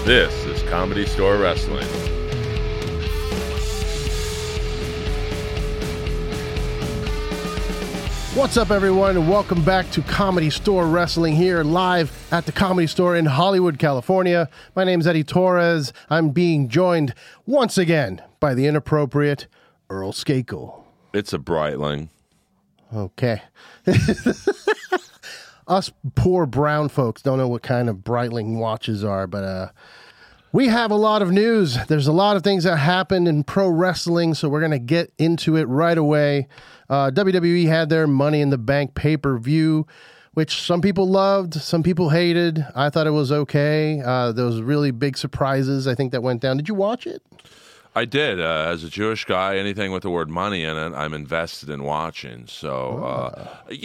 This is Comedy Store Wrestling. What's up, everyone, and welcome back to Comedy Store Wrestling here live at the Comedy Store in Hollywood, California. My name's Eddie Torres. I'm being joined once again by the inappropriate Earl Skakel. It's a Breitling. Okay. Us poor brown folks don't know what kind of Breitling watches are, but we have a lot of news. There's a lot of things that happened in pro wrestling, so we're going to get into it right away. WWE had their Money in the Bank pay-per-view, which some people loved, some people hated. I thought it was okay. There was really big surprises, I think, that went down. Did you watch it? I did. As a Jewish guy, anything with the word money in it, I'm invested in watching. So,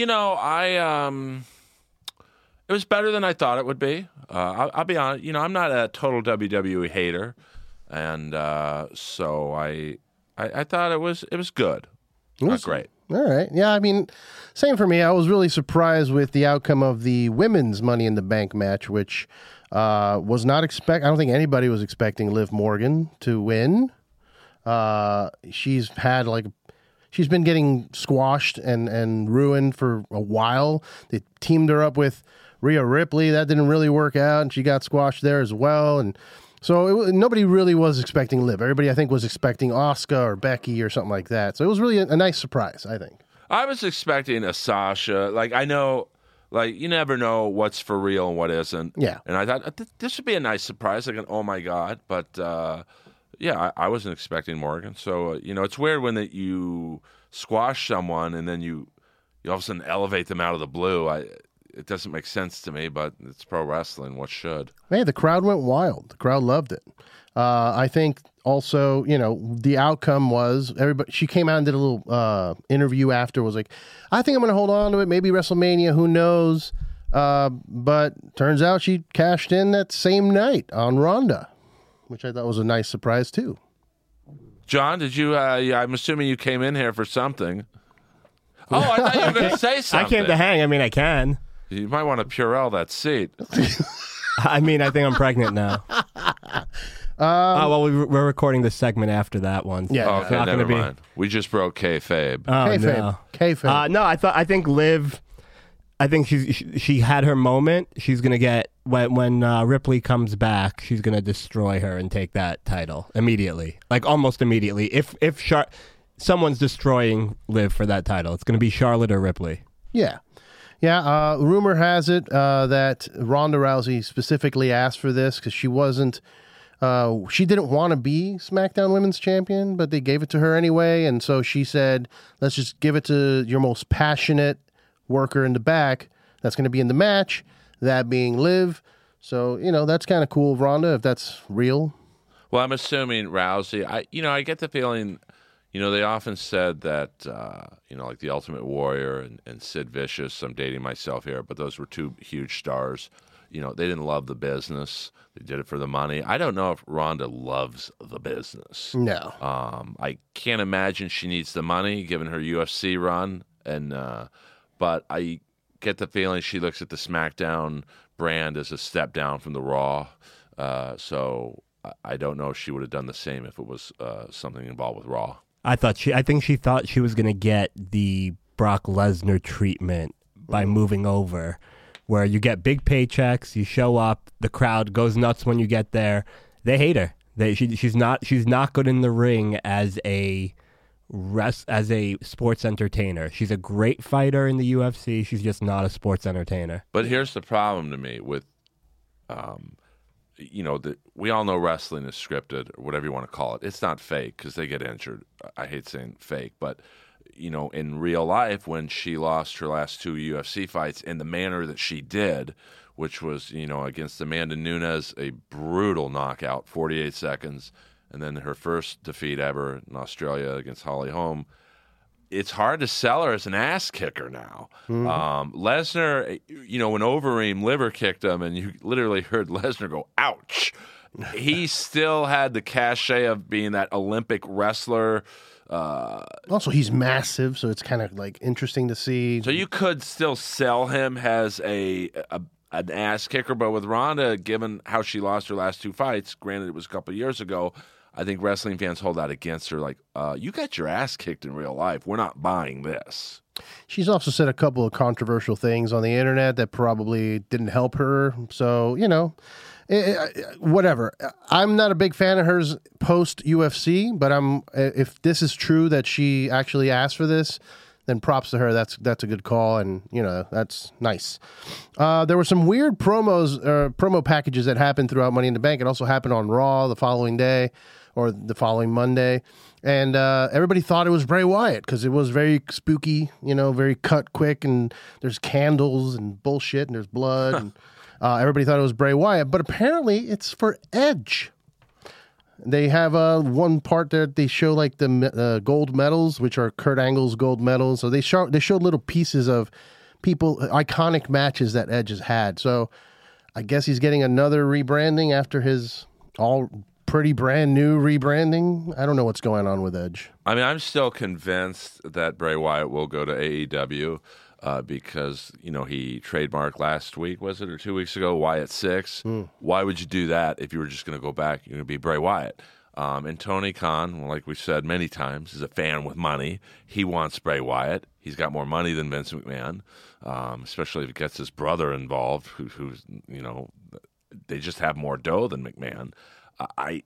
it was better than I thought it would be. I'll be honest. I'm not a total WWE hater, and so I thought it was good. Not great. All right. Yeah, I mean, same for me. I was really surprised with the outcome of the women's Money in the Bank match, which was not I don't think anybody was expecting Liv Morgan to win. She's been getting squashed and ruined for a while. They teamed her up with Rhea Ripley. That didn't really work out, and she got squashed there as well. And so nobody really was expecting Liv. Everybody, I think, was expecting Asuka or Becky or something like that. So it was really a nice surprise, I think. I was expecting a Sasha. I know, you never know what's for real and what isn't. Yeah. And I thought this would be a nice surprise, like an oh my God. But, I wasn't expecting Morgan. So, it's weird when you squash someone and then you all of a sudden elevate them out of the blue. It doesn't make sense to me, but it's pro wrestling. What should? Hey, the crowd went wild. The crowd loved it. I think also, the outcome was everybody. She came out and did a little interview after. Was like, I think I'm going to hold on to it. Maybe WrestleMania. Who knows? But turns out she cashed in that same night on Ronda, which I thought was a nice surprise too. John, did you? I'm assuming you came in here for something. Oh, I thought you were going to say something. I came to hang. I mean, I can. You might want to Purell that seat. I mean, I think I'm pregnant now. We're recording this segment after that one. So Yeah. Okay, never mind. We just broke kayfabe. Kayfabe. No, I think Liv. I think she had her moment. She's gonna get when Ripley comes back. She's gonna destroy her and take that title immediately, almost immediately. If someone's destroying Liv for that title, it's gonna be Charlotte or Ripley. Yeah. Yeah, rumor has it that Ronda Rousey specifically asked for this because she didn't want to be SmackDown Women's Champion, but they gave it to her anyway. And so she said, let's just give it to your most passionate worker in the back that's going to be in the match, that being Liv. So, that's kind of cool, Ronda, if that's real. Well, I'm assuming Rousey. I get the feeling... they often said that, like the Ultimate Warrior and Sid Vicious, I'm dating myself here, but those were two huge stars. They didn't love the business. They did it for the money. I don't know if Ronda loves the business. No. I can't imagine she needs the money given her UFC run. But I get the feeling she looks at the SmackDown brand as a step down from the Raw. So I don't know if she would have done the same if it was something involved with Raw. I think she thought she was going to get the Brock Lesnar treatment by moving over, where you get big paychecks, you show up, the crowd goes nuts when you get there. They hate her. She's not good in the ring as a sports entertainer. She's a great fighter in the UFC. She's just not a sports entertainer. But here's the problem to me with we all know wrestling is scripted, or whatever you want to call it. It's not fake because they get injured. I hate saying fake, but in real life, when she lost her last two UFC fights in the manner that she did, which was against Amanda Nunes, a brutal knockout, 48 seconds, and then her first defeat ever in Australia against Holly Holm. It's hard to sell her as an ass kicker now. Mm-hmm. Lesnar, when Overeem liver kicked him, and you literally heard Lesnar go, ouch. He still had the cachet of being that Olympic wrestler. Also, he's massive, so it's kind of interesting to see. So you could still sell him as a an ass kicker. But with Ronda, given how she lost her last 2 fights, granted it was a couple of years ago, I think wrestling fans hold that against her. Like, you got your ass kicked in real life. We're not buying this. She's also said a couple of controversial things on the internet that probably didn't help her. So, whatever. I'm not a big fan of hers post UFC, but if this is true that she actually asked for this, then props to her. That's a good call, and that's nice. There were some weird promo packages that happened throughout Money in the Bank. It also happened on Raw the following day or the following Monday. And everybody thought it was Bray Wyatt because it was very spooky, very cut quick, and there's candles and bullshit, and there's blood. And everybody thought it was Bray Wyatt, but apparently it's for Edge. They have one part that they show like the gold medals, which are Kurt Angle's gold medals. So they showed little pieces of iconic matches that Edge has had. So I guess he's getting another rebranding after his all pretty brand new rebranding. I don't know what's going on with Edge. I mean, I'm still convinced that Bray Wyatt will go to AEW because, he trademarked last week, was it, or 2 weeks ago, Wyatt 6. Why would you do that if you were just going to go back? You're going to be Bray Wyatt. And Tony Khan, like we said many times, is a fan with money. He wants Bray Wyatt. He's got more money than Vince McMahon, especially if it gets his brother involved, who's, they just have more dough than McMahon. I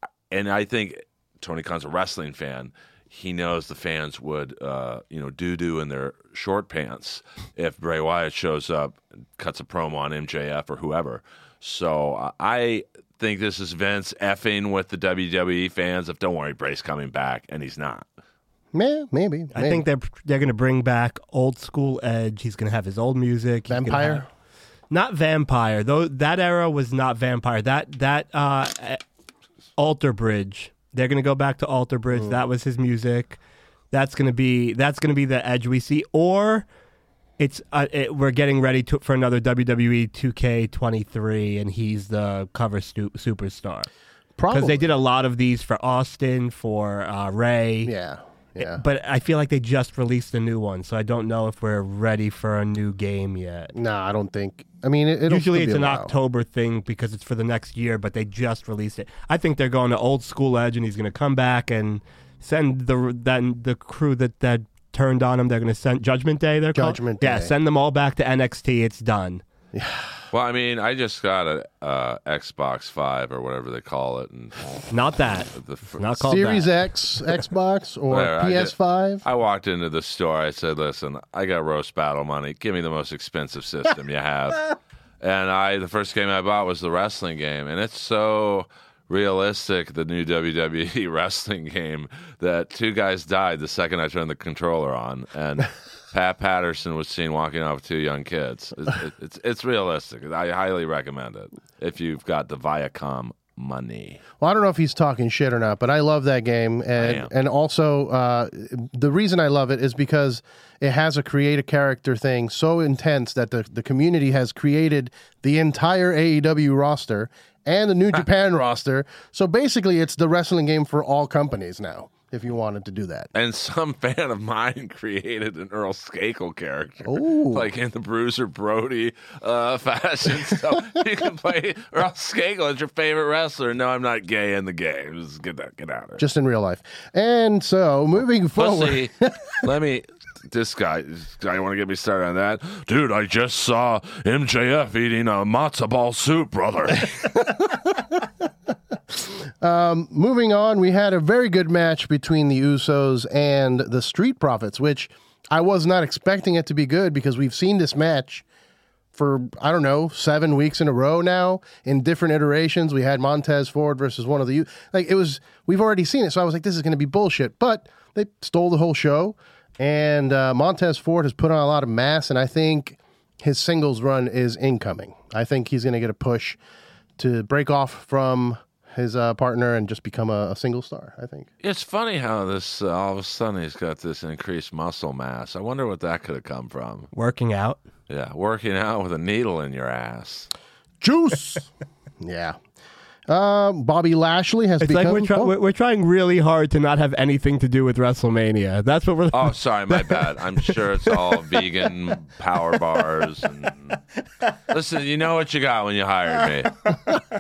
think Tony Khan's a wrestling fan. He knows the fans would, doo-doo in their short pants if Bray Wyatt shows up and cuts a promo on MJF or whoever. So I think this is Vince effing with the WWE fans of, don't worry, Bray's coming back, and he's not. Yeah, maybe. I think they're going to bring back old school Edge. He's going to have his old music. Vampire? Not vampire. Though that era was not vampire. That Alter Bridge. They're going to go back to Alter Bridge. That was his music. That's going to be the Edge we see. Or we're getting ready for another WWE 2K23, and he's the cover superstar. Probably. Because they did a lot of these for Austin, for Ray. Yeah. But I feel like they just released a new one, so I don't know if we're ready for a new game yet. No, I don't think. I mean, usually it's an October thing because it's for the next year, but they just released it. I think they're going to old school Edge, and he's going to come back and send the crew that turned on him. They're going to send Judgment Day. They're called? Judgment Day. Yeah, send them all back to NXT. It's done. Yeah. Well, I mean, I just got a Xbox 5 or whatever they call it, and not that. Not called Series that. X, Xbox, or Whatever, PS5. I walked into the store. I said, "Listen, I got roast battle money. Give me the most expensive system you have." And the first game I bought was the wrestling game, and it's so realistic, the new WWE wrestling game, that 2 guys died the second I turned the controller on, and Pat Patterson was seen walking off with 2 young kids. It's realistic. I highly recommend it if you've got the Viacom money. Well, I don't know if he's talking shit or not, but I love that game, and also the reason I love it is because it has a create a character thing so intense that the community has created the entire AEW roster and the New Japan roster. So basically, it's the wrestling game for all companies now, if you wanted to do that. And some fan of mine created an Earl Skakel character, like in the Bruiser Brody fashion. So you can play Earl Skakel as your favorite wrestler. No, I'm not gay in the game. Just get out of it. Just in real life. And so, moving forward. This guy want to get me started on that. Dude, I just saw MJF eating a matzo ball soup, brother. Moving on, we had a very good match between the Usos and the Street Profits, which I was not expecting it to be good because we've seen this match for, 7 weeks in a row now in different iterations. We had Montez Ford versus one of the... we've already seen it, so I was like, this is going to be bullshit. But they stole the whole show, and Montez Ford has put on a lot of mass, and I think his singles run is incoming. I think he's going to get a push to break off from his partner and just become a single star, I think. It's funny how this all of a sudden he's got this increased muscle mass. I wonder what that could have come from. Working out. Yeah, working out with a needle in your ass. Juice! Yeah. Bobby Lashley has It's become. like we're trying really hard to not have anything to do with WrestleMania. That's what we're. Oh, sorry, my bad. I'm sure it's all vegan power bars. And... Listen, you know what you got when you hired me.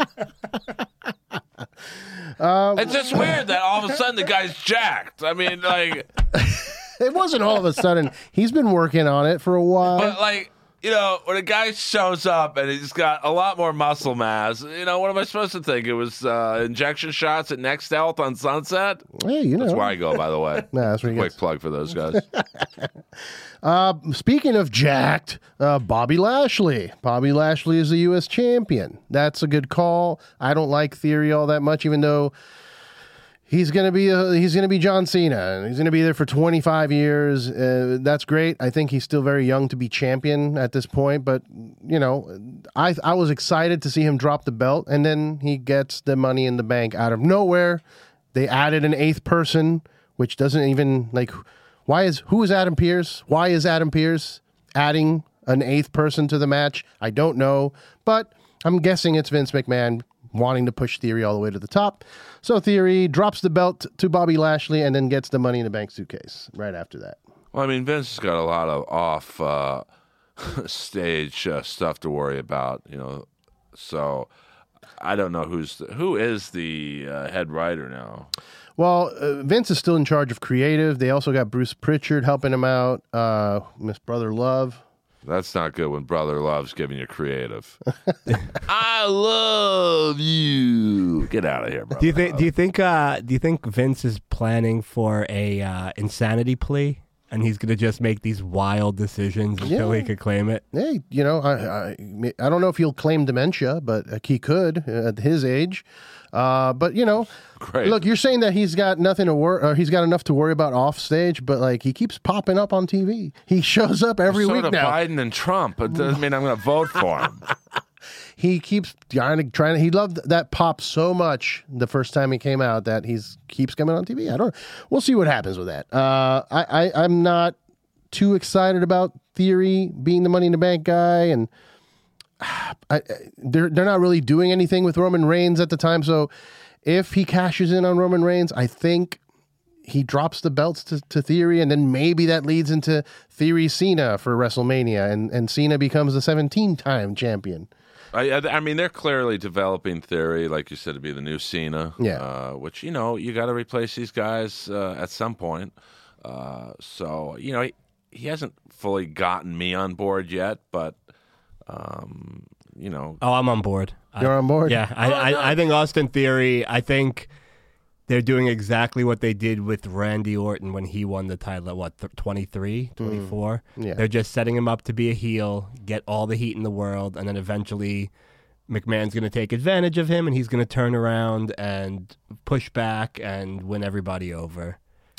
It's just weird that all of a sudden the guy's jacked. I mean, like, It wasn't all of a sudden. He's been working on it for a while. but like, you know, when a guy shows up and he's got a lot more muscle mass, you know, what am I supposed to think? It was injection shots at Next Health on Sunset? Hey, you know. That's where I go, by the way. Nah, that's where he Quick gets. plug for those guys. Speaking of jacked, Bobby Lashley. Bobby Lashley is the U.S. champion. That's a good call. I don't like Theory all that much, even though he's gonna be John Cena, and he's gonna be there for 25 years. That's great. I think he's still very young to be champion at this point, but you know, I was excited to see him drop the belt, and then he gets the Money in the Bank out of nowhere. They added an 8th person, which doesn't even like. Who is Adam Pearce? Why is Adam Pearce adding an 8th person to the match? I don't know, but I'm guessing it's Vince McMahon wanting to push Theory all the way to the top. So Theory drops the belt to Bobby Lashley and then gets the Money in the Bank suitcase right after that. Well, I mean, Vince has got a lot of off stage stuff to worry about, you know. So I don't know who is the head writer now. Well, Vince is still in charge of creative. They also got Bruce Pritchard helping him out. Miss Brother Love. That's not good when Brother Love's giving you creative. I love you. Get out of here, brother. Do you think Vince is planning for a insanity plea, and he's gonna just make these wild decisions until he could claim it? Hey, you know, I don't know if he'll claim dementia, but he could at his age. But you know, Great. Look, you're saying that he's got nothing to worry, or he's got enough to worry about off stage, but like he keeps popping up on TV. He shows up every so week do now. Biden and Trump. It doesn't mean I'm going to vote for him. He keeps trying to. He loved that pop so much the first time he came out that keeps coming on TV. I don't. We'll see what happens with that. I'm not too excited about Theory being the Money in the Bank guy, and they're not really doing anything with Roman Reigns at the time. So if he cashes in on Roman Reigns, I think he drops the belts to Theory, and then maybe that leads into Theory Cena for WrestleMania, and Cena becomes the 17-time champion. I mean, they're clearly developing Theory, like you said, to be the new Cena. Yeah. Which, you know, you got to replace these guys at some point. So, you know, he hasn't fully gotten me on board yet, but, you know. Oh, I'm on board. You're on board? Yeah, I think Austin Theory, I think they're doing exactly what they did with Randy Orton when he won the title at, what, 23, 24? Yeah. They're just setting him up to be a heel, get all the heat in the world, and then eventually McMahon's going to take advantage of him, and he's going to turn around and push back and win everybody over.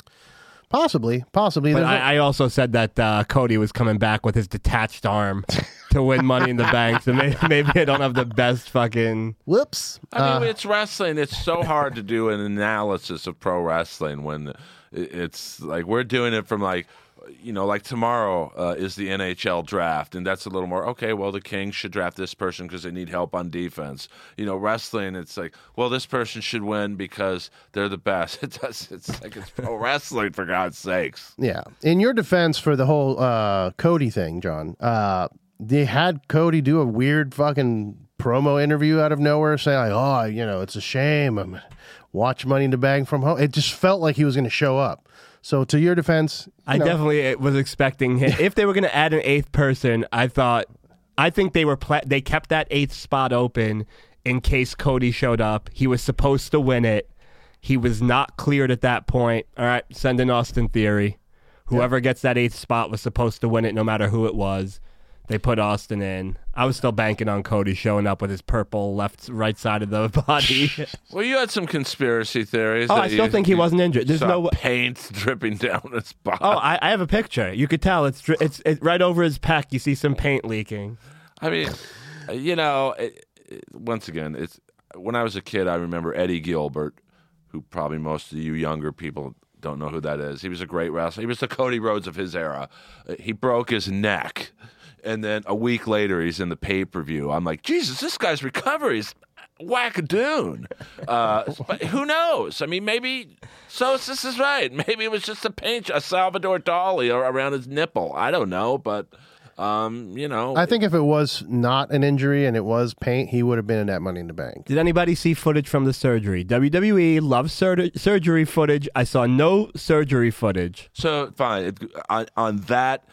Possibly. But I also said that Cody was coming back with his detached arm to win Money in the Bank, so maybe I don't have the best fucking... Whoops. I mean, it's wrestling. It's so hard to do an analysis of pro wrestling when it's like we're doing it from like, you know, like tomorrow is the NHL draft, and that's a little more, okay, well, the Kings should draft this person because they need help on defense. You know, wrestling, it's like, well, this person should win because they're the best. It's like it's pro wrestling, for God's sakes. Yeah. In your defense for the whole Cody thing, John, they had Cody do a weird fucking promo interview out of nowhere saying, like, oh, you know, it's a shame. Watch Money in the Bank from home. It just felt like he was going to show up. So to your defense, I definitely was expecting him. If they were going to add an 8th person, I think they kept that 8th spot open in case Cody showed up. He was supposed to win it. He was not cleared at that point. All right, send in Austin Theory. Whoever gets that 8th spot was supposed to win it no matter who it was. They put Austin in. I was still banking on Cody showing up with his purple right side of the body. Well, you had some conspiracy theories. I still think he wasn't injured. There's no paint dripping down his body. Oh, I have a picture. You could tell it's right over his pec. You see some paint leaking. I mean, you know, once again, it's when I was a kid. I remember Eddie Gilbert, who probably most of you younger people don't know who that is. He was a great wrestler. He was the Cody Rhodes of his era. He broke his neck. And then a week later, he's in the pay-per-view. I'm like, Jesus, this guy's recovery is wackadoon. But who knows? I mean, maybe Sosis is right. Maybe it was just a Salvador Dali around his nipple. I don't know, but I think if it was not an injury and it was paint, he would have been in that Money in the Bank. Did anybody see footage from the surgery? WWE loves surgery footage. I saw no surgery footage. So fine. On that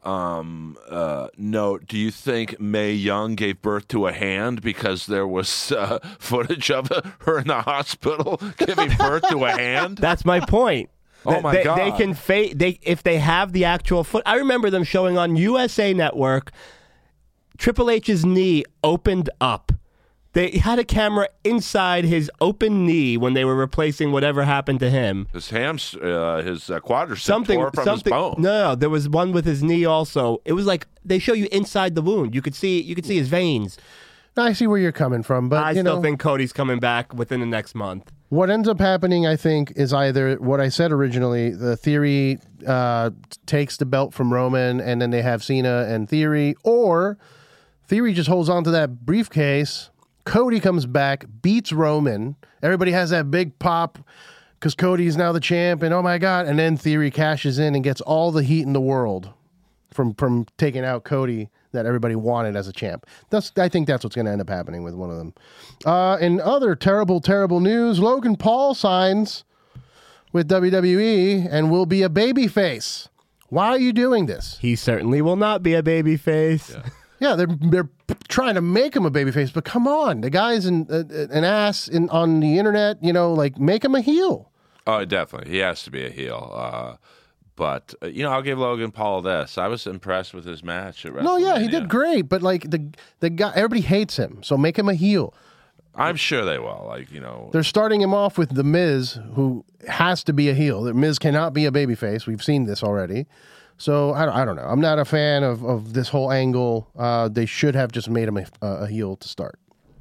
note, do you think Mae Young gave birth to a hand because there was footage of her in the hospital giving birth to a hand? That's my point. Oh my God! They can if they have the actual foot. I remember them showing on USA Network. Triple H's knee opened up. They had a camera inside his open knee when they were replacing whatever happened to him. His quadricep tore from his bone. No, there was one with his knee also. It was like they show you inside the wound. You could see his veins. I see where you're coming from, but I still think Cody's coming back within the next month. What ends up happening, I think, is either what I said originally, the Theory takes the belt from Roman, and then they have Cena and Theory, or Theory just holds on to that briefcase, Cody comes back, beats Roman, everybody has that big pop because Cody's now the champ, and oh my God, and then Theory cashes in and gets all the heat in the world from taking out Cody that everybody wanted as a champ. I think that's what's going to end up happening with one of them. In other terrible, terrible news, Logan Paul signs with WWE and will be a babyface. Why are you doing this? He certainly will not be a babyface. Yeah, they're trying to make him a babyface, but come on, the guy's an ass on the internet. Make him a heel. Oh, definitely, he has to be a heel. But, I'll give Logan Paul this. I was impressed with his match at WrestleMania. No, yeah, he did great. But, the guy, everybody hates him. So make him a heel. I'm sure they will. They're starting him off with The Miz, who has to be a heel. The Miz cannot be a babyface. We've seen this already. So, I don't know. I'm not a fan of this whole angle. They should have just made him a heel to start.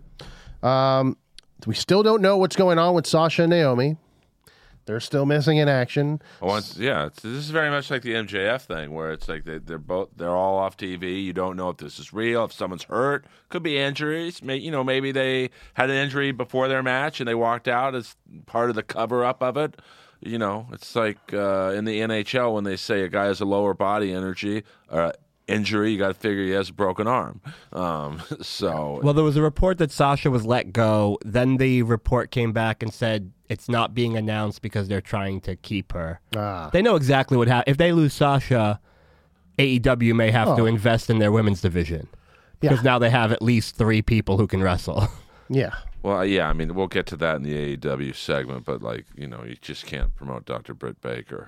We still don't know what's going on with Sasha and Naomi. They're still missing in action. This is very much like the MJF thing, where it's like they're all off TV. You don't know if this is real, if someone's hurt. Could be injuries. Maybe they had an injury before their match and they walked out as part of the cover up of it. It's like in the NHL when they say a guy has a lower body injury, you got to figure he has a broken arm. Well, there was a report that Sasha was let go. Then the report came back and said it's not being announced because they're trying to keep her. They know exactly what happened. If they lose Sasha, AEW may have to invest in their women's division because now they have at least 3 people who can wrestle. Yeah. Well, yeah, I mean, we'll get to that in the AEW segment, but you just can't promote Dr. Britt Baker.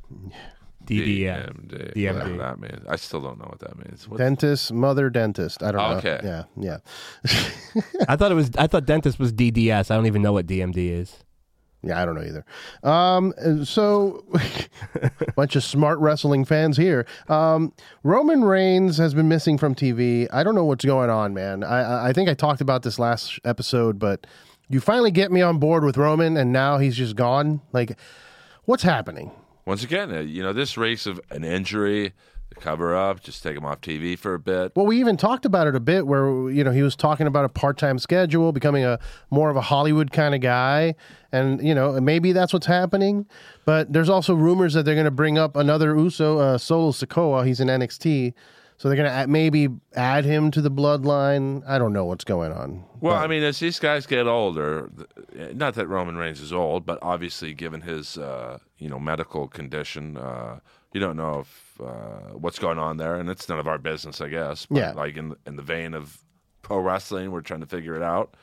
DMD. Whatever that means. I still don't know what that means. Dentist, mother dentist. I don't know. Okay. Yeah. I thought dentist was DDS. I don't even know what DMD is. Yeah, I don't know either. So, bunch of smart wrestling fans here. Roman Reigns has been missing from TV. I don't know what's going on, man. I think I talked about this last episode, but you finally get me on board with Roman, and now he's just gone. What's happening? Once again, this race of an injury, the cover up, just take him off TV for a bit. Well, we even talked about it a bit where, he was talking about a part-time schedule, becoming more of a Hollywood kind of guy. And, maybe that's what's happening. But there's also rumors that they're going to bring up another Uso, Solo Sikoa. He's in NXT. So they're going to maybe add him to the bloodline. I don't know what's going on. Well, I mean, as these guys get older, not that Roman Reigns is old, but obviously given his, medical condition, you don't know if what's going on there, and it's none of our business, I guess. But in the vein of pro wrestling, we're trying to figure it out.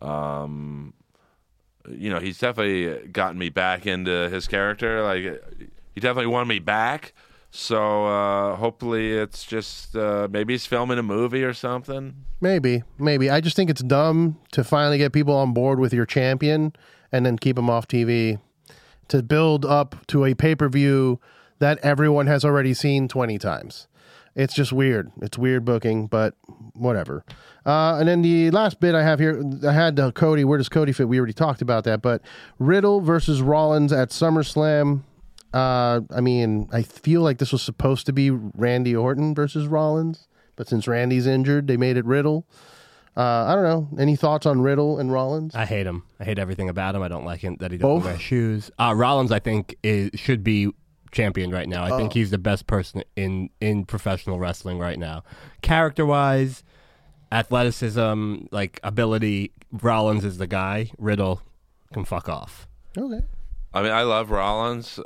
He's definitely gotten me back into his character. He definitely won me back. So hopefully it's just maybe he's filming a movie or something. Maybe. I just think it's dumb to finally get people on board with your champion and then keep him off TV to build up to a pay-per-view that everyone has already seen 20 times. It's just weird. It's weird booking, but whatever. And then the last bit I have here, I had Cody. Where does Cody fit? We already talked about that, but Riddle versus Rollins at SummerSlam. I feel like this was supposed to be Randy Orton versus Rollins, but since Randy's injured, they made it Riddle. I don't know. Any thoughts on Riddle and Rollins? I hate him. I hate everything about him. I don't like him that he Both? doesn't wear shoes. Rollins, I think, should be champion right now. I think he's the best person in professional wrestling right now. Character-wise, athleticism, like ability, Rollins is the guy. Riddle can fuck off. Okay. I mean, I love Rollins.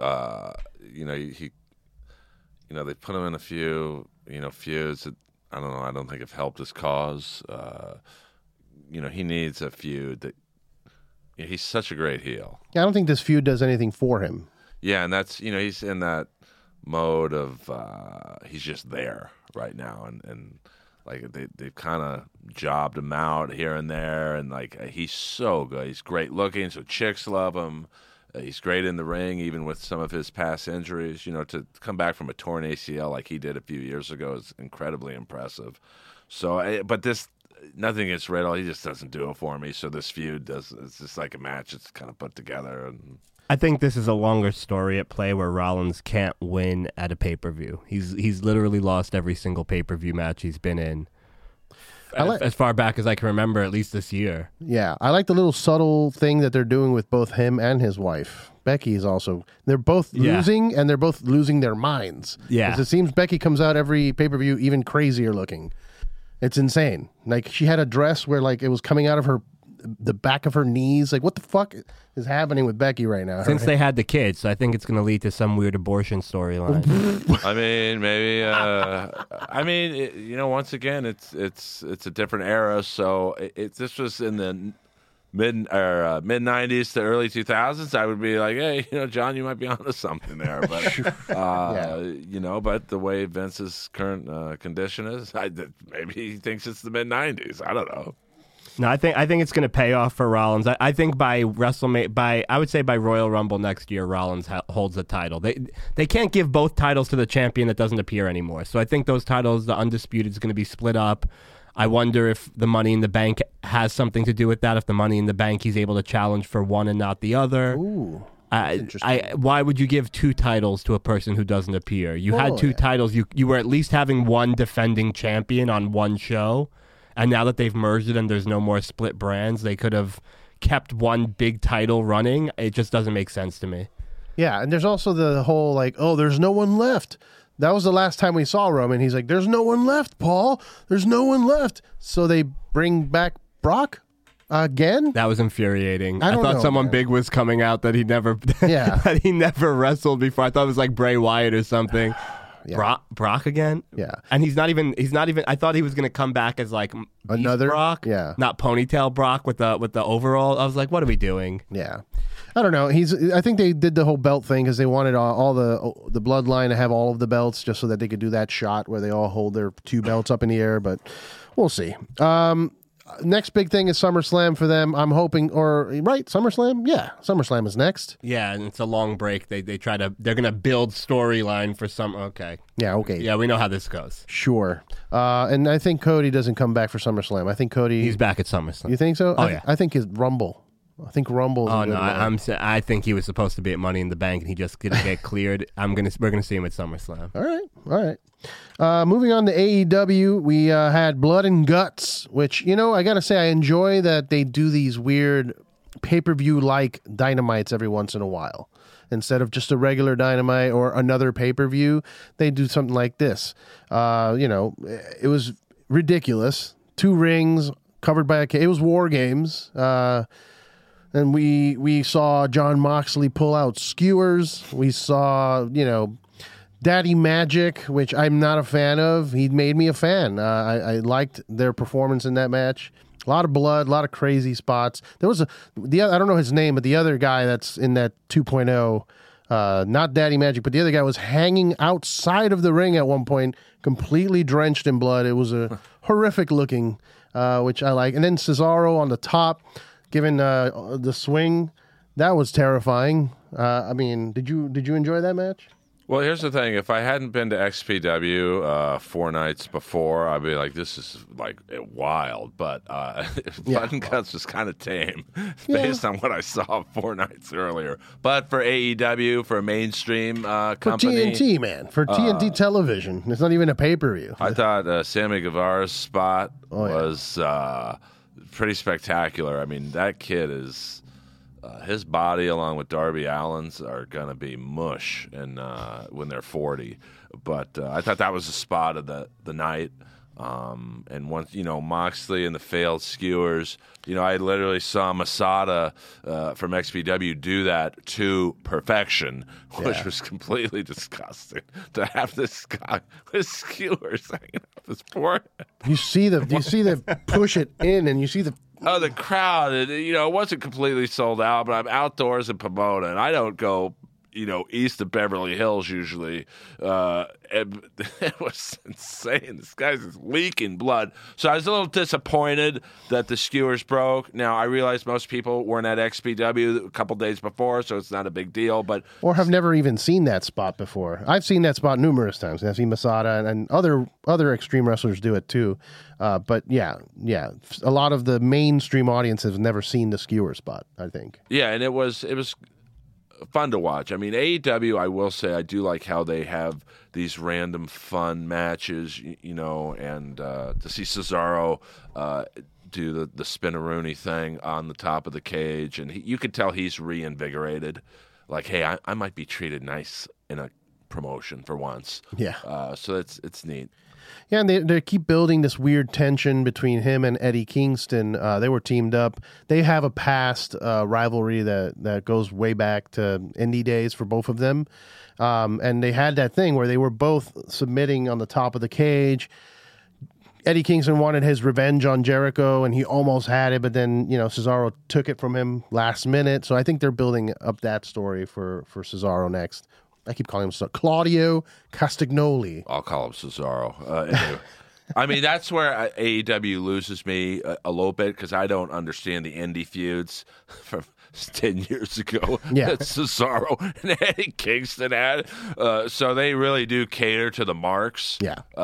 They put him in a few, feuds that, I don't know, I don't think have helped his cause. He needs a feud that, he's such a great heel. Yeah, I don't think this feud does anything for him. Yeah, and that's, he's in that mode of, he's just there right now. And like, they've kind of jobbed him out here and there. And like, he's so good. He's great looking, so chicks love him. He's great in the ring, even with some of his past injuries. To come back from a torn ACL like he did a few years ago is incredibly impressive. So, but nothing against Riddle. He just doesn't do it for me. So this feud it's just like a match. It's kind of put together. And I think this is a longer story at play where Rollins can't win at a pay-per-view. He's literally lost every single pay-per-view match he's been in. As far back as I can remember, at least this year. Yeah, I like the little subtle thing that they're doing with both him and his wife. Becky is also. They're both losing, and they're both losing their minds. Yeah. 'Cause it seems Becky comes out every pay-per-view even crazier looking. It's insane. Like, she had a dress where, like, it was coming out of the back of her knees. Like, what the fuck is happening with Becky right now? Since they had the kids, so I think it's going to lead to some weird abortion storyline. I mean, maybe. Once again, it's a different era. So this was in the mid '90s to early 2000s. I would be like, hey, John, you might be onto something there. But but the way Vince's current condition is, maybe he thinks it's the mid '90s. I don't know. No, I think it's going to pay off for Rollins. I think by WrestleMania, I would say by Royal Rumble next year, Rollins holds the title. They can't give both titles to the champion that doesn't appear anymore. So I think those titles, the Undisputed, is going to be split up. I wonder if the Money in the Bank has something to do with that. If the Money in the Bank, he's able to challenge for one and not the other. Ooh. Interesting. Why would you give two titles to a person who doesn't appear? You had two titles. You were at least having one defending champion on one show. And now that they've merged it and there's no more split brands, they could have kept one big title running. It just doesn't make sense to me. Yeah, and there's also the whole, like, there's no one left. That was the last time we saw Roman. He's like, there's no one left, Paul. There's no one left. So they bring back Brock again? That was infuriating. I thought know, someone man. big was coming out that he never that he never wrestled before. I thought it was like Bray Wyatt or something. Yeah. Brock again? Yeah. And he's not even I thought he was going to come back as like Another Brock, yeah. not ponytail Brock with the overall. I was like, what are we doing? Yeah. I don't know. I think they did the whole belt thing because they wanted all the bloodline to have all of the belts just so that they could do that shot where they all hold their two belts up in the air, but we'll see. Next big thing is SummerSlam for them. I'm hoping, SummerSlam? Yeah, SummerSlam is next. Yeah, and it's a long break. They're going to build storyline for some. Okay. Yeah, okay. Yeah, we know how this goes. Sure. And I think Cody doesn't come back for SummerSlam. I think Cody. He's back at SummerSlam. You think so? Oh, yeah. I think his Rumble. I think Rumble is Oh, a good no, one. I think he was supposed to be at Money in the Bank and he just didn't get cleared. We're going to see him at SummerSlam. All right. Moving on to AEW, we had Blood and Guts, which, I got to say, I enjoy that they do these weird pay-per-view-like Dynamites every once in a while. Instead of just a regular Dynamite or another pay-per-view, they do something like this. It was ridiculous. 2 rings covered by it was War Games. And we saw John Moxley pull out skewers. We saw, Daddy Magic, which I'm not a fan of. He made me a fan. I liked their performance in that match. A lot of blood, a lot of crazy spots. There was I don't know his name, but the other guy that's in that 2.0, not Daddy Magic, but the other guy was hanging outside of the ring at one point, completely drenched in blood. It was a horrific looking, which I like. And then Cesaro on the top, giving the swing. That was terrifying. Did you enjoy that match? Well, here's the thing. If I hadn't been to XPW 4 nights before, I'd be like, this is like wild. But Blood and Guts was kind of tame based on what I saw 4 nights earlier. But for AEW, for a mainstream For company. TNT, man. For TNT television. It's not even a pay-per-view. I thought Sammy Guevara's spot was pretty spectacular. I mean, that kid is... his body, along with Darby Allin's, are going to be mush when they're 40. But I thought that was the spot of the night. And once, Moxley and the failed skewers, I literally saw Masada from XPW do that to perfection, which was completely disgusting to have this guy with skewers hanging off his forehead. You see the push it in, and you see the... Oh, the crowd, it wasn't completely sold out, but I'm outdoors in Pomona, and I don't go, east of Beverly Hills usually. And it was insane. This guy's just leaking blood. So I was a little disappointed that the skewers broke. Now, I realize most people weren't at XPW a couple days before, so it's not a big deal. Or have never even seen that spot before. I've seen that spot numerous times. I've seen Masada and other Extreme wrestlers do it too. But yeah, a lot of the mainstream audience has never seen the skewer spot, I think. Yeah, and it was fun to watch. I mean, AEW, I will say, I do like how they have these random fun matches, and to see Cesaro do the spinaroonie thing on the top of the cage, and you could tell he's reinvigorated. Like, hey, I might be treated nice in a promotion for once. Yeah. So it's neat. Yeah, and they keep building this weird tension between him and Eddie Kingston. They were teamed up. They have a past rivalry that goes way back to indie days for both of them. And they had that thing where they were both submitting on the top of the cage. Eddie Kingston wanted his revenge on Jericho, and he almost had it, but then, Cesaro took it from him last minute. So I think they're building up that story for Cesaro next. I keep calling him Claudio Castagnoli. I'll call him Cesaro. Anyway. I mean, that's where AEW loses me a little bit because I don't understand the indie feuds from 10 years ago that Cesaro and Eddie Kingston had. So they really do cater to the marks,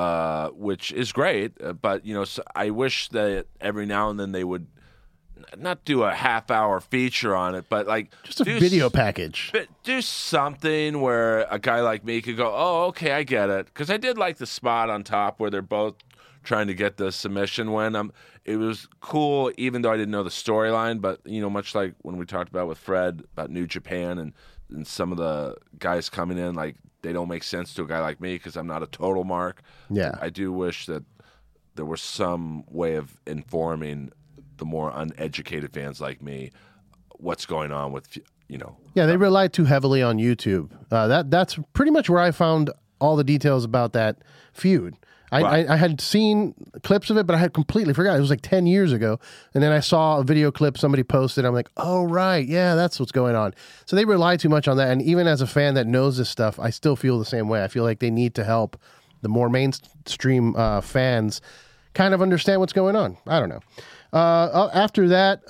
which is great. But, so I wish that every now and then they would not do a half-hour feature on it, but just a video package. Do something where a guy like me could go, oh, okay, I get it. Because I did like the spot on top where they're both trying to get the submission win. It was cool, even though I didn't know the storyline. But much like when we talked about with Fred about New Japan and some of the guys coming in, they don't make sense to a guy like me because I'm not a total mark. Yeah, I do wish that there was some way of informing the more uneducated fans like me what's going on with Yeah, they rely too heavily on YouTube. That's pretty much where I found all the details about that feud. I had seen clips of it, but I had completely forgot. It was 10 years ago. And then I saw a video clip somebody posted. I'm like, oh, right. Yeah, that's what's going on. So they rely too much on that. And even as a fan that knows this stuff, I still feel the same way. I feel like they need to help the more mainstream fans kind of understand what's going on. I don't know. After that,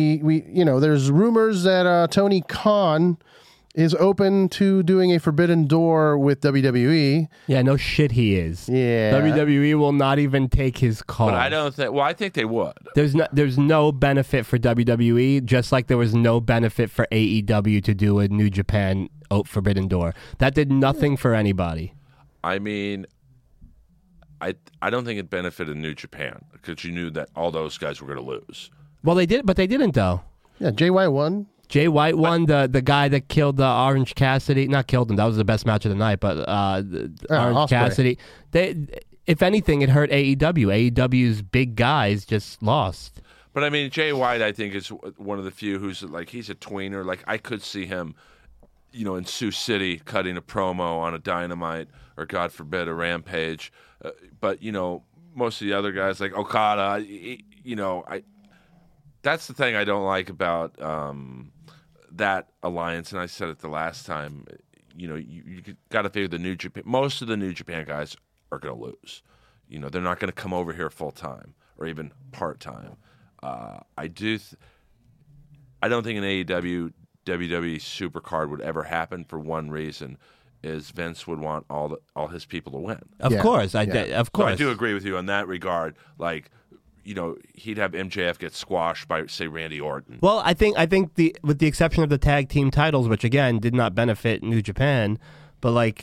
there's rumors that Tony Khan is open to doing a Forbidden Door with WWE. Yeah, no shit he is. Yeah. WWE will not even take his call. But I don't think... Well, I think they would. There's no benefit for WWE, just like there was no benefit for AEW to do a New Japan Forbidden Door. That did nothing for anybody. I mean... I don't think it benefited New Japan because you knew that all those guys were going to lose. Well, they did, but they didn't though. Yeah, Jay White won. Jay White won, the guy that killed Orange Cassidy. Not killed him. That was the best match of the night. But Orange Ospreay. Cassidy. If anything, it hurt AEW. AEW's big guys just lost. But I mean, Jay White, I think, is one of the few who's he's a tweener. I could see him, in Sioux City cutting a promo on a Dynamite or, God forbid, a Rampage. But most of the other guys like Okada, that's the thing I don't like about that alliance. And I said it the last time. You got to figure the New Japan. Most of the New Japan guys are going to lose. They're not going to come over here full time or even part time. I don't think an AEW WWE Supercard would ever happen for one reason. is Vince would want all his people to win. Of Yeah. course, of So course. I do agree with you in that regard. Like, he'd have MJF get squashed by, say, Randy Orton. Well, I think with the exception of the tag team titles, which again did not benefit New Japan, but like,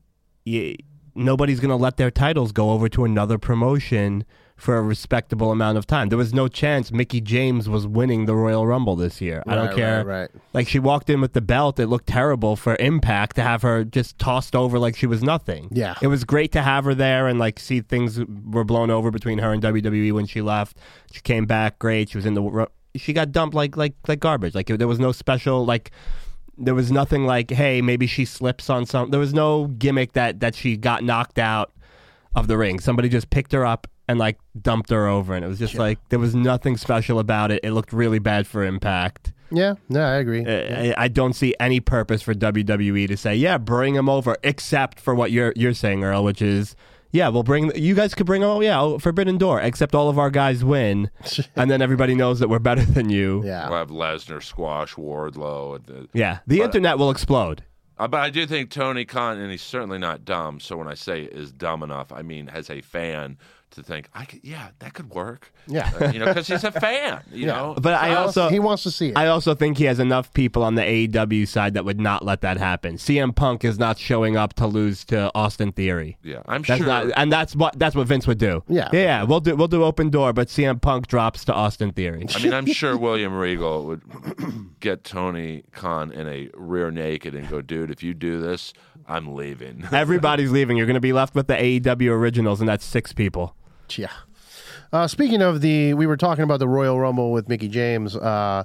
nobody's going to let their titles go over to another promotion for a respectable amount of time. There was no chance Mickie James was winning the Royal Rumble this year. I don't care. Right. Like, she walked in with the belt. It looked terrible for Impact to have her just tossed over like she was nothing. Yeah. It was great to have her there and like see things were blown over between her and WWE when she left. She came back great. She was she got dumped like garbage. Like, there was no special, like, there was nothing like, hey, maybe she slips on something. There was no gimmick that she got knocked out of the ring. Somebody just picked her up and like dumped her over, and it was just like there was nothing special about it. It looked really bad for Impact. Yeah, no, I agree. I don't see any purpose for WWE to say, yeah, bring him over, except for what you're saying, Earl, which is, yeah, we'll bring you guys could bring Forbidden Door, except all of our guys win, and then everybody knows that we're better than you. Yeah. We'll have Lesnar squash Wardlow. The internet will explode. But I do think Tony Khan, and he's certainly not dumb. So when I say is dumb enough, I mean as a fan to think, that could work. Yeah. Because he's a fan. You know. But he wants to see it. I also think he has enough people on the AEW side that would not let that happen. CM Punk is not showing up to lose to Austin Theory. Yeah, I'm That's sure. and that's what Vince would do. Yeah. We'll do open door, but CM Punk drops to Austin Theory. I mean, I'm sure William Regal would get Tony Khan in a rear naked and go, dude, if you do this, I'm leaving. Everybody's leaving. You're going to be left with the AEW originals, and that's 6 people. Yeah. Speaking of we were talking about the Royal Rumble with Mickie James.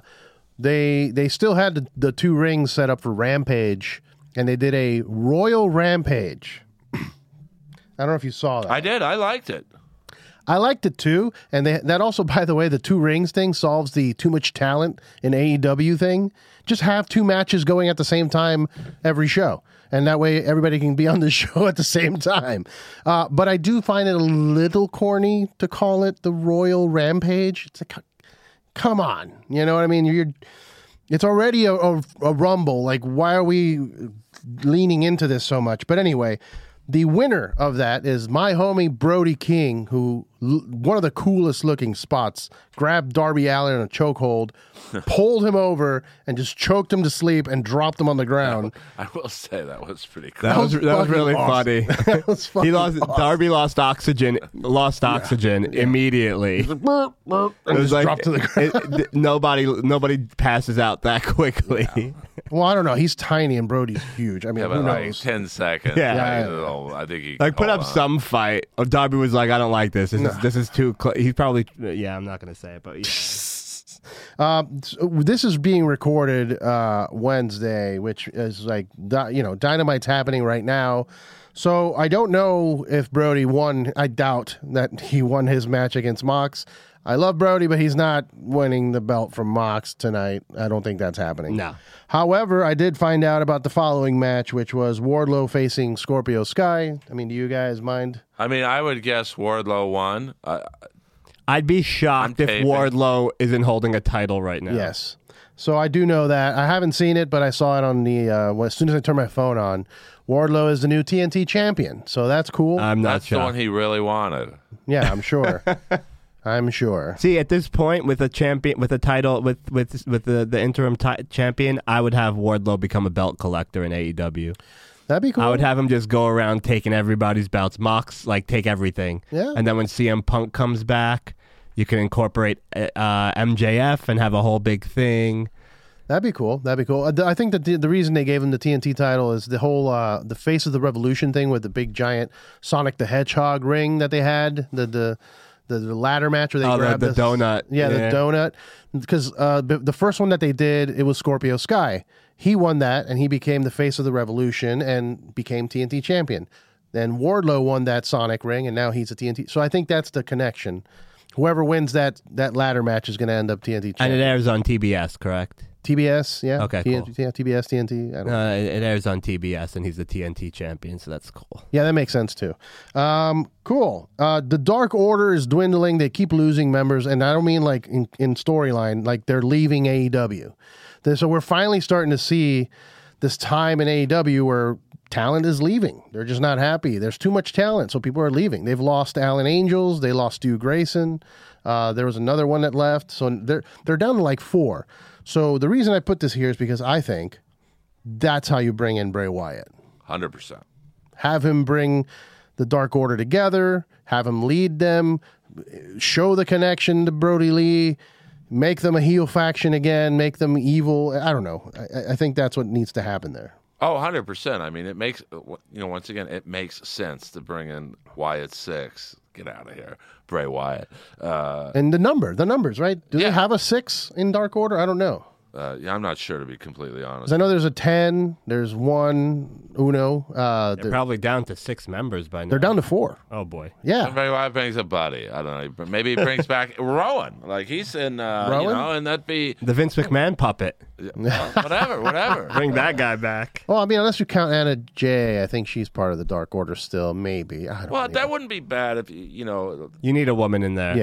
They still had the 2 rings set up for Rampage, and they did a Royal Rampage. I don't know if you saw that. I did. I liked it. I liked it too, and that also, by the way, the 2 rings thing solves the too much talent in AEW thing. Just have 2 matches going at the same time every show, and that way everybody can be on the show at the same time. But I do find it a little corny to call it the Royal Rampage. It's like, come on, you know what I mean? It's already a Rumble. Like, why are we leaning into this so much? But anyway. The winner of that is my homie Brody King, who one of the coolest looking spots, grabbed Darby Allin in a chokehold, pulled him over, and just choked him to sleep and dropped him on the ground. I will say that was pretty cool. That was really awesome. funny. That was fucking awesome. Darby lost oxygen immediately. And just dropped to the ground. Nobody passes out that quickly. Yeah. Well, I don't know. He's tiny and Brody's huge. I mean, Yeah, who but like knows? 10 seconds. Yeah. I think he Like, put hold up on. some fight. Darby was like, I don't like this. This is too close. He's probably, I'm not going to say it, but yeah. So this is being recorded Wednesday, which is like, Dynamite's happening right now. So I don't know if Brody won. I doubt that he won his match against Mox. I love Brody, but he's not winning the belt from Mox tonight. I don't think that's happening. No. However, I did find out about the following match, which was Wardlow facing Scorpio Sky. I mean, do you guys mind? I mean, I would guess Wardlow won. I'd be shocked if taping. Wardlow isn't holding a title right now. Yes. So I do know that. I haven't seen it, but I saw it on the as soon as I turned my phone on. Wardlow is the new TNT champion, so that's cool. I'm not That's the one shocked. he really wanted. Yeah, I'm sure. I'm sure. See, at this point, with a champion, with a title, with the interim champion, I would have Wardlow become a belt collector in AEW. That'd be cool. I would have him just go around taking everybody's belts. Mox, like, take everything. Yeah. And then when CM Punk comes back, you can incorporate MJF and have a whole big thing. That'd be cool. That'd be cool. I think that the reason they gave him the TNT title is the whole the Face of the Revolution thing with the big giant Sonic the Hedgehog ring that they had. The ladder match where they grabbed the donut. Yeah, the donut. Because the first one that they did, it was Scorpio Sky. He won that, and he became the Face of the Revolution and became TNT champion. Then Wardlow won that Sonic ring, and now he's a TNT. So I think that's the connection. Whoever wins that ladder match is going to end up TNT champion. And it airs on TBS, correct? TBS, yeah. Okay, TNT, cool. Yeah, TBS, TNT. I don't know. It airs on TBS, and he's the TNT champion, so that's cool. Yeah, that makes sense too. Cool. The Dark Order is dwindling. They keep losing members, and I don't mean like in storyline, like they're leaving AEW. So we're finally starting to see this time in AEW where talent is leaving. They're just not happy. There's too much talent, so people are leaving. They've lost Alan Angels. They lost Stu Grayson. There was another one that left. So they're down to like 4. So the reason I put this here is because I think that's how you bring in Bray Wyatt. 100%. Have him bring the Dark Order together, have him lead them, show the connection to Brody Lee, make them a heel faction again, make them evil. I don't know. I think that's what needs to happen there. Oh, 100%. I mean, it makes, once again, it makes sense to bring in Wyatt 6. Get out of here. Bray Wyatt. And the numbers, right? Do they have a 6 in Dark Order? I don't know. Yeah, I'm not sure, to be completely honest. 'Cause I know there's a 10, there's 1, Uno. They're probably down to 6 members by now. They're down to 4. Oh, boy. Yeah. Bray Wyatt brings a buddy. I don't know. Maybe he brings back Rowan. Like, he's in, and that'd be... The Vince McMahon puppet. Whatever. Bring that guy back. Well, I mean, unless you count Anna Jay, I think she's part of the Dark Order still, maybe. I don't know. That wouldn't be bad if, you need a woman in there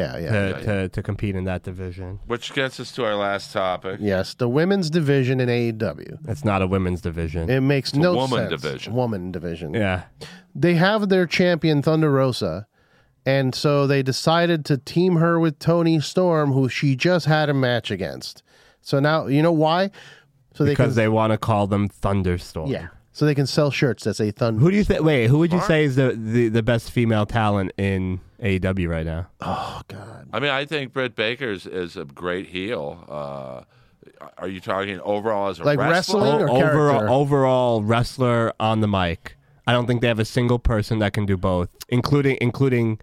to compete in that division. Which gets us to our last topic. Yes, the women's division in AEW. It's not a women's division. It makes It's no a woman sense. division. Woman division. Yeah. They have their champion, Thunder Rosa, and so they decided to team her with Toni Storm, who she just had a match against. So now, you know why? So Because they want to call them Thunderstorm. Yeah. So they can sell shirts that say Thunder. Who do you think? Wait, who would you say is the best female talent in AEW right now? Oh God. I mean, I think Britt Baker is a great heel. Are you talking overall as a Like wrestler? wrestling or character? Overall wrestler on the mic. I don't think they have a single person that can do both, including.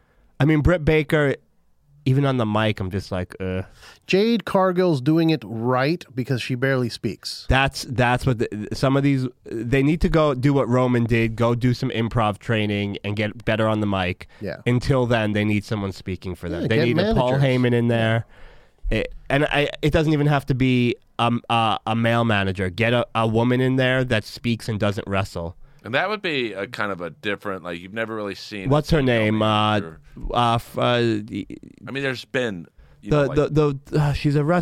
I mean, Britt Baker. Even on the mic, I'm just like, Jade Cargill's doing it right because she barely speaks. That's what some of these they need to go do what Roman did, go do some improv training and get better on the mic. Yeah. Until then, they need someone speaking for them. Yeah, they get need a Paul managers. Heyman in there, it doesn't even have to be a male manager. Get a woman in there that speaks and doesn't wrestle. And that would be a kind of a different, like, you've never really seen. What's her name? I mean, there's been she's a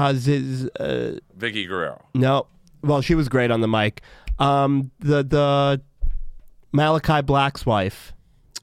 Vicky Guerrero. No, well, she was great on the mic. The Malachi Black's wife.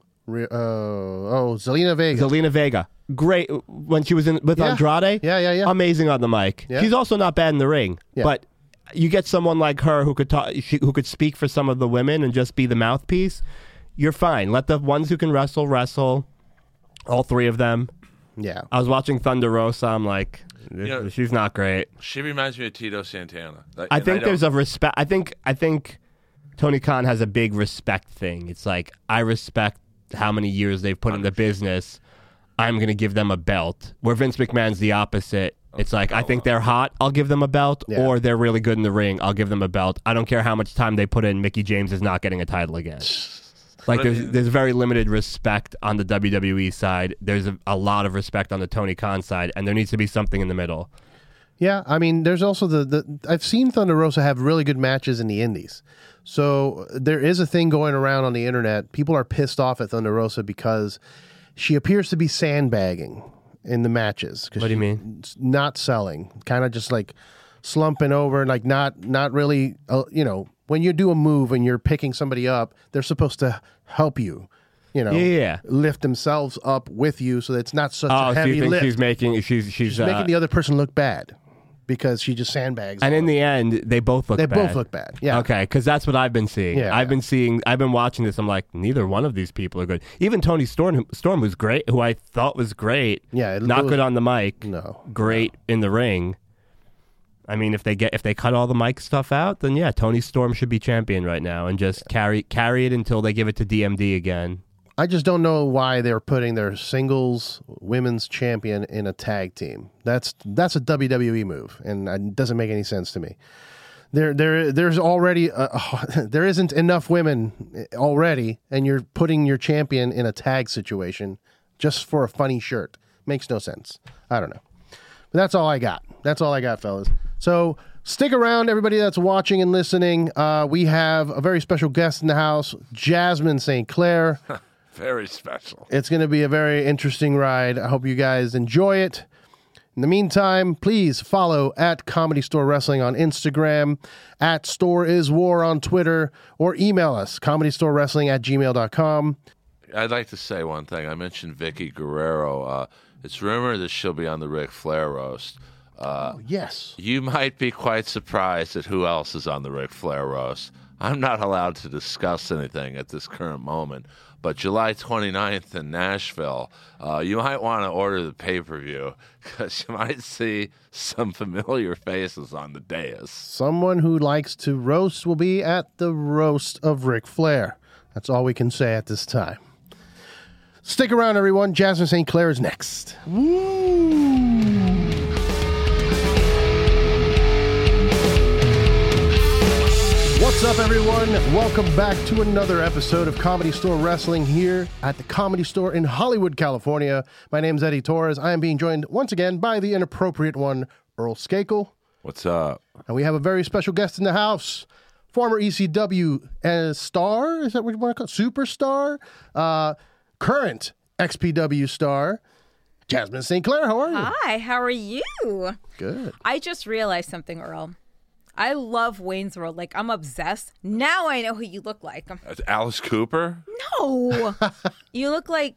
Zelina Vega. Zelina Vega. Great when she was with Andrade. Yeah. Amazing on the mic. Yeah. She's also not bad in the ring. Yeah. But you get someone like her who could talk, who could speak for some of the women and just be the mouthpiece. You're fine. Let the ones who can wrestle. All 3 of them. Yeah. I was watching Thunder Rosa. I'm like, she's not great. She reminds me of Tito Santana. I think there's a respect. I think Tony Khan has a big respect thing. It's like, I respect how many years they've put in the business. I'm going to give them a belt. Where Vince McMahon's the opposite. It's like, I think they're hot, I'll give them a belt, or they're really good in the ring, I'll give them a belt. I don't care how much time they put in, Mickey James is not getting a title again. Like, there's very limited respect on the WWE side. There's a lot of respect on the Tony Khan side, and there needs to be something in the middle. Yeah, I mean, there's also I've seen Thunder Rosa have really good matches in the indies. So there is a thing going around on the internet. People are pissed off at Thunder Rosa because she appears to be sandbagging in the matches. What do you mean? Not selling, kind of just like slumping over, like not really. When you do a move and you're picking somebody up, they're supposed to help you. Lift themselves up with you, so that it's not such a heavy so you think lift. she's making the other person look bad because she just sandbags. And in the end, they both look bad. They both look bad. Yeah. Okay, because that's what I've been seeing. Yeah, I've been watching this. I'm like, neither one of these people are good. Even Tony Storm who's great, who I thought was great. Yeah, not good on the mic. No, great in the ring. I mean, if they cut all the mic stuff out, then yeah, Tony Storm should be champion right now and just carry it until they give it to DMD again. I just don't know why they're putting their singles women's champion in a tag team. That's a WWE move, and it doesn't make any sense to me. There's already there isn't enough women already, and you're putting your champion in a tag situation just for a funny shirt. Makes no sense. I don't know. But that's all I got. That's all I got, fellas. So stick around, everybody that's watching and listening. We have a very special guest in the house, Jasmine St. Clair. Very special. It's going to be a very interesting ride. I hope you guys enjoy it. In the meantime, please follow at Comedy Store Wrestling on Instagram, at Store Is War on Twitter, or email us, comedystore.wrestling@gmail.com. I'd like to say one thing. I mentioned Vicky Guerrero. It's rumored that she'll be on the Ric Flair roast. Yes. You might be quite surprised at who else is on the Ric Flair roast. I'm not allowed to discuss anything at this current moment, but July 29th in Nashville, you might want to order the pay-per-view because you might see some familiar faces on the dais. Someone who likes to roast will be at the roast of Ric Flair. That's all we can say at this time. Stick around, everyone. Jasmine St. Clair is next. What's up, everyone? Welcome back to another episode of Comedy Store Wrestling here at the Comedy Store in Hollywood, California. My name's Eddie Torres. I am being joined once again by the inappropriate one, Earl Skakel. What's up? And we have a very special guest in the house, former ECW star, is that what you want to call it? Superstar? Current XPW star, Jasmine St. Clair. How are you? Hi, how are you? Good. I just realized something, Earl. I love Wayne's World. Like, I'm obsessed. Now I know who you look like. That's Alice Cooper? No. You look like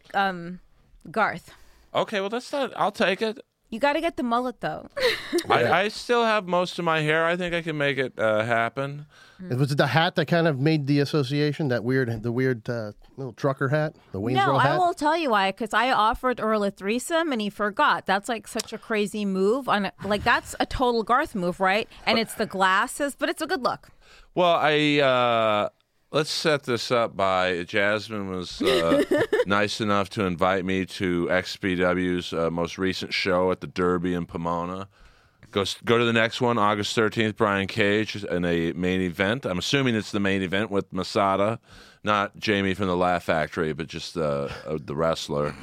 Garth. Okay, well, that's not... I'll take it. You got to get the mullet, though. I still have most of my hair. I think I can make it happen. Was it the hat that kind of made the association? The weird little trucker hat? The Wayne's No, World hat? I will tell you why. Because I offered Earl a threesome, and he forgot. That's like such a crazy move. Like, that's a total Garth move, right? And it's the glasses, but it's a good look. Well, let's set this up by Jasmine was nice enough to invite me to XPW's most recent show at the Derby in Pomona. Go to the next one, August 13th, Brian Cage in a main event. I'm assuming it's the main event with Masada, not Jamie from the Laugh Factory, but just the wrestler.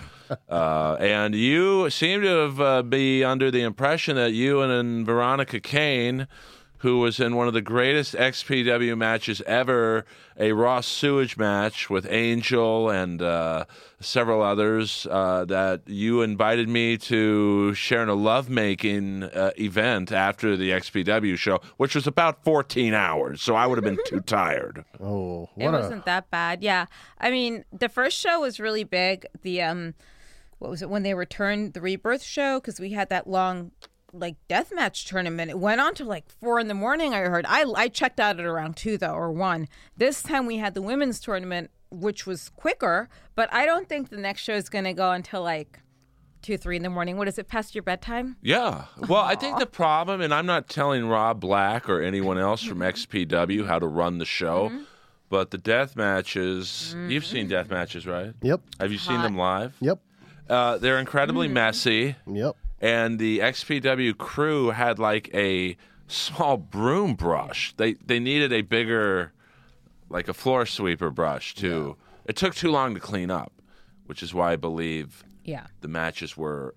And you seem to have be under the impression that you and Veronica Kane, who was in one of the greatest XPW matches ever, a Raw sewage match with Angel and several others, that you invited me to share in a lovemaking event after the XPW show, which was about 14 hours, so I would have been too tired. Oh, It wasn't that bad. Yeah. I mean, the first show was really big. The, what was it, when they returned the Rebirth show? Because we had that long... like deathmatch tournament. It went on to like 4 a.m. I heard. I checked out at around 2 though, or 1. This time we had the women's tournament, which was quicker, but I don't think the next show is going to go until like 2, 3 in the morning. What is it, past your bedtime? Yeah. Well, I think the problem, and I'm not telling Rob Black or anyone else from XPW how to run the show, but the death matches, you've seen death matches, right? Yep. Have you seen them live? Yep. They're incredibly messy. Yep. And the XPW crew had like a small broom brush. They needed a bigger, like a floor sweeper brush too. Yeah. It took too long to clean up, which is why I believe the matches were...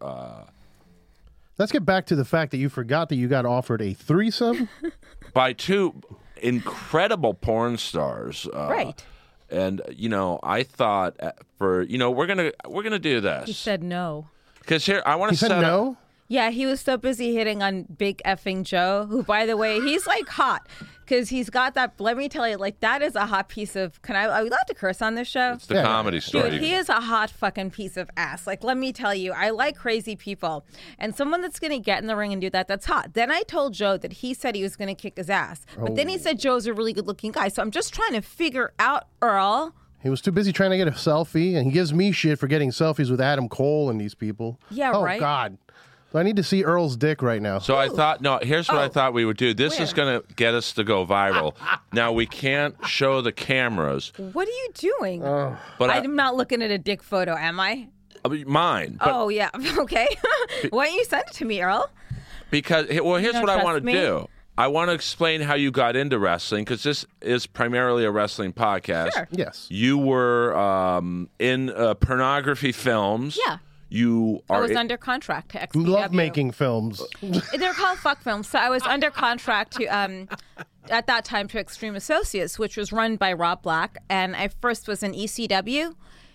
Let's get back to the fact that you forgot that you got offered a threesome. by 2 incredible porn stars. Right. And, I thought we're gonna do this. He said no. Because here, I want to set up... He said no? Yeah, he was so busy hitting on Big Effing Joe, who, by the way, he's like hot. Because he's got that, let me tell you, like, that is a hot piece of, are we allowed to curse on this show? It's the Comedy Store. Dude, he is a hot fucking piece of ass. Like, let me tell you, I like crazy people. And someone that's going to get in the ring and do that, that's hot. Then I told Joe that he said he was going to kick his ass. But then he said Joe's a really good looking guy. So I'm just trying to figure out, Earl. He was too busy trying to get a selfie, and he gives me shit for getting selfies with Adam Cole and these people. Yeah, right? Oh, God. So I need to see Earl's dick right now. So I thought, here's what I thought we would do. This is going to get us to go viral. Now, we can't show the cameras. What are you doing? But I'm not looking at a dick photo, am I? Mine. But, oh, yeah. Okay. Why don't you send it to me, Earl? Because, here's what I want to do. I want to explain how you got into wrestling, because this is primarily a wrestling podcast. Sure. Yes. You were in pornography films. Yeah. I was under contract to XPW. Love-making films. They're called fuck films. So I was under contract to, at that time, to Extreme Associates, which was run by Rob Black. And I first was in ECW.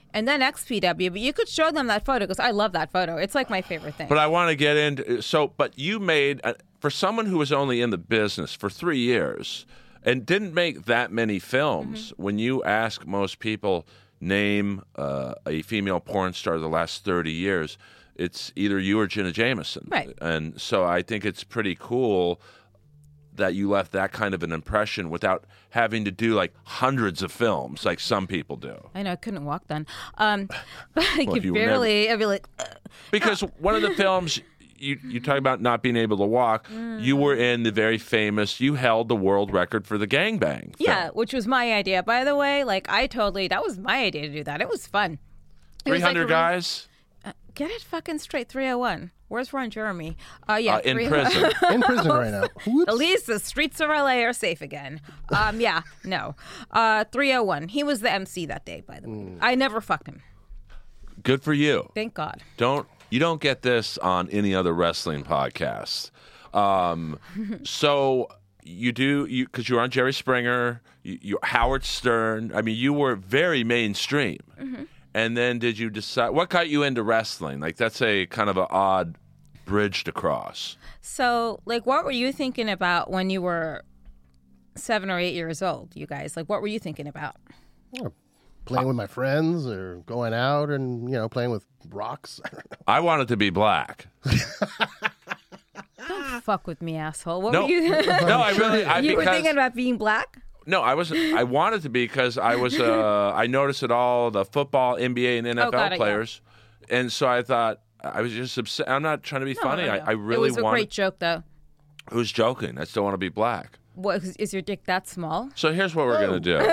and then XPW. But you could show them that photo because I love that photo. It's like my favorite thing. But I want to get into but you made for someone who was only in the business for 3 years and didn't make that many films. When you ask most people name a female porn star of the last 30 years, it's either you or Jenna Jameson. Right. And so I think it's pretty cool that you left that kind of an impression without having to do like hundreds of films like some people do. I know I couldn't walk then. But I could you barely. I'd be like, Because one of the films you talk about not being able to walk, you were in the very famous, you held the world record for the gangbang. yeah, which was my idea, by the way. Like that was my idea to do that. It was fun. It was like 300 guys Get it fucking straight. 301. Where's Ron Jeremy? Yeah, in 301. prison. In prison right now. Whoops. At least the streets of LA are safe again. Yeah, no. 301. He was the MC that day, by the way. I never fucked him. Good for you. Thank God. You don't get this on any other wrestling podcast. So you do because you're on Jerry Springer, you Howard Stern. I mean, you were very mainstream. And then did you decide what got you into wrestling? Like that's a kind of an odd bridge to cross. So, like, what were you thinking about when you were 7 or 8 years old, you guys? Like, what were you thinking about? Playing with my friends or going out and, playing with rocks. I don't know. I wanted to be black. Don't fuck with me, asshole. What No, were you? no, I really. You were because- thinking about being black? No, I wasn't. I wanted to be because I was. I noticed it all the football, NBA, and NFL got it, players, and so I thought I was just upset. I'm not trying to be funny. No. I really It was a wanted. great joke, though. Who's joking? I still want to be black. What, is your dick that small? So here's what we're gonna do.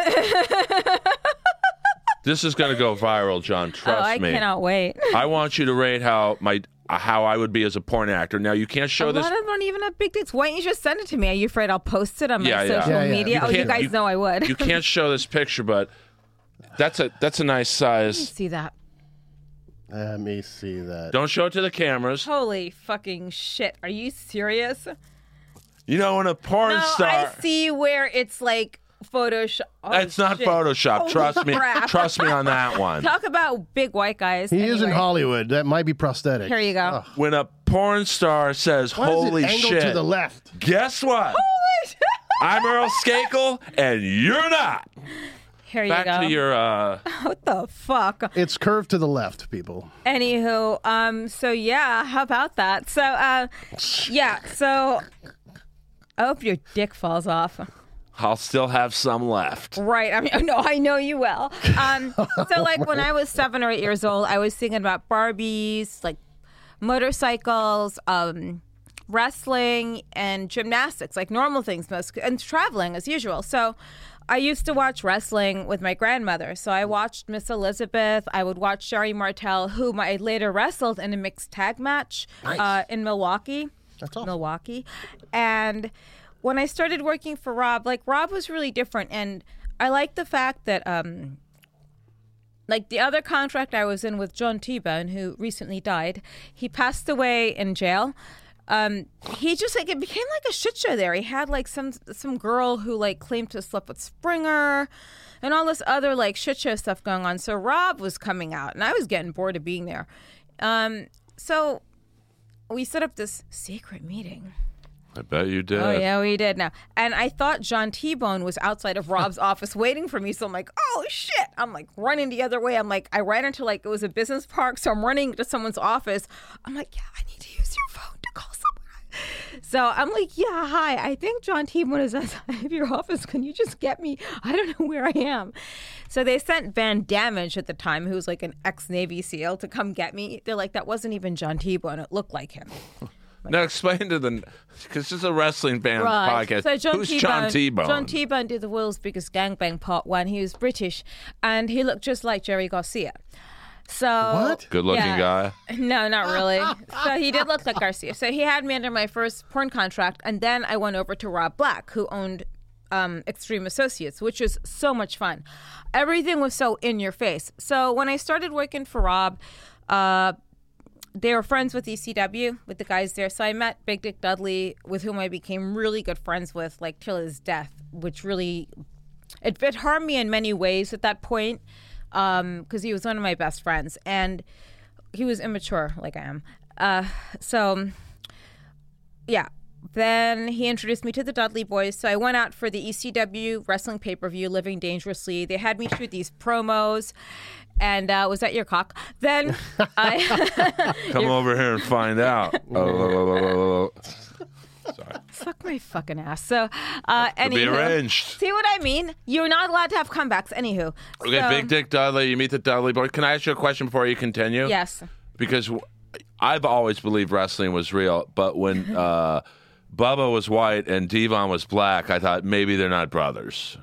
This is gonna go viral, John. Trust I me. cannot wait. I want you to rate how I would be as a porn actor. Now you can't show A this. lot of them don't even have big dicks. Why don't you just send it to me? Are you afraid I'll post it on my Yeah, yeah. social Yeah, yeah. media? You You can't- guys know I would. You can't show this picture, but that's a nice size. See that? Let me see that. Don't show it to the cameras. Holy fucking shit. Are you serious? You know, when a porn No, star. I see where it's like Photoshop. Oh, It's not shit. Photoshop. Holy Trust me. crap. Trust me on that one. Talk about big white guys. He is in Anyway, Hollywood. That might be prosthetic. Here you go. When a porn star says, Why is "Holy it angled shit," to the left? guess what? I'm Earl Skakel, and you're not. Here you Back go. to your. What the fuck? It's curved to the left, people. Anywho, so yeah, how about that? So, yeah, so I hope your dick falls off. I'll still have some left. Right. I mean, no, I know you will. So, like, when I was 7 or 8 years old, I was thinking about Barbies, like motorcycles, wrestling, and gymnastics, like normal things, and traveling as usual. So, I used to watch wrestling with my grandmother. So, I watched Miss Elizabeth. I would watch Sherry Martel, whom I later wrestled in a mixed tag match in Milwaukee. That's awesome. Milwaukee. And when I started working for Rob, like Rob was really different. And I like the fact that, like the other contract I was in with John T-Bone, who recently died, he passed away in jail. He just like, it became like a shit show there. He had like some girl who like claimed to have slept with Springer and all this other like shit show stuff going on. So Rob was coming out and I was getting bored of being there. So we set up this secret meeting. I bet you did. Oh, yeah, we did now. And I thought John T-Bone was outside of Rob's office waiting for me. So I'm like, oh, shit. I'm like running the other way. I'm like, I ran into like, it was a business park. So I'm running to someone's office. I'm like, yeah, I need to use your phone to call someone. So I'm like, yeah, hi. I think John T-Bone is outside of your office. Can you just get me? I don't know where I am. So they sent Van Damage at the time, who was like an ex-Navy SEAL, to come get me. They're like, that wasn't even John T-Bone. It looked like him. Now explain to the, because this is a wrestling fan podcast. So John Who's T-Bone, John T-Bone? John T-Bone did the world's biggest gangbang part 1. He was British, and he looked just like Jerry Garcia. So What? Good-looking guy. No, not really. So he did look like Garcia. So he had me under my first porn contract, and then I went over to Rob Black, who owned Extreme Associates, which was so much fun. Everything was so in your face. So when I started working for Rob, they were friends with ECW, with the guys there. So I met Big Dick Dudley, with whom I became really good friends with, like till his death, which really, it harmed me in many ways at that point. because he was one of my best friends, and he was immature like I am. So, yeah. Then he introduced me to the Dudley Boys. So I went out for the ECW wrestling pay-per-view, Living Dangerously. They had me shoot these promos. And was that your cock? Then I... Come over here and find out. Sorry. Fuck my fucking ass. So, To be arranged. See what I mean? You're not allowed to have comebacks. Anywho. Okay, So- Big Dick Dudley, you meet the Dudley Boy. Can I ask you a question before you continue? Yes. Because I've always believed wrestling was real, but when Bubba was white and Devon was black, I thought maybe they're not brothers.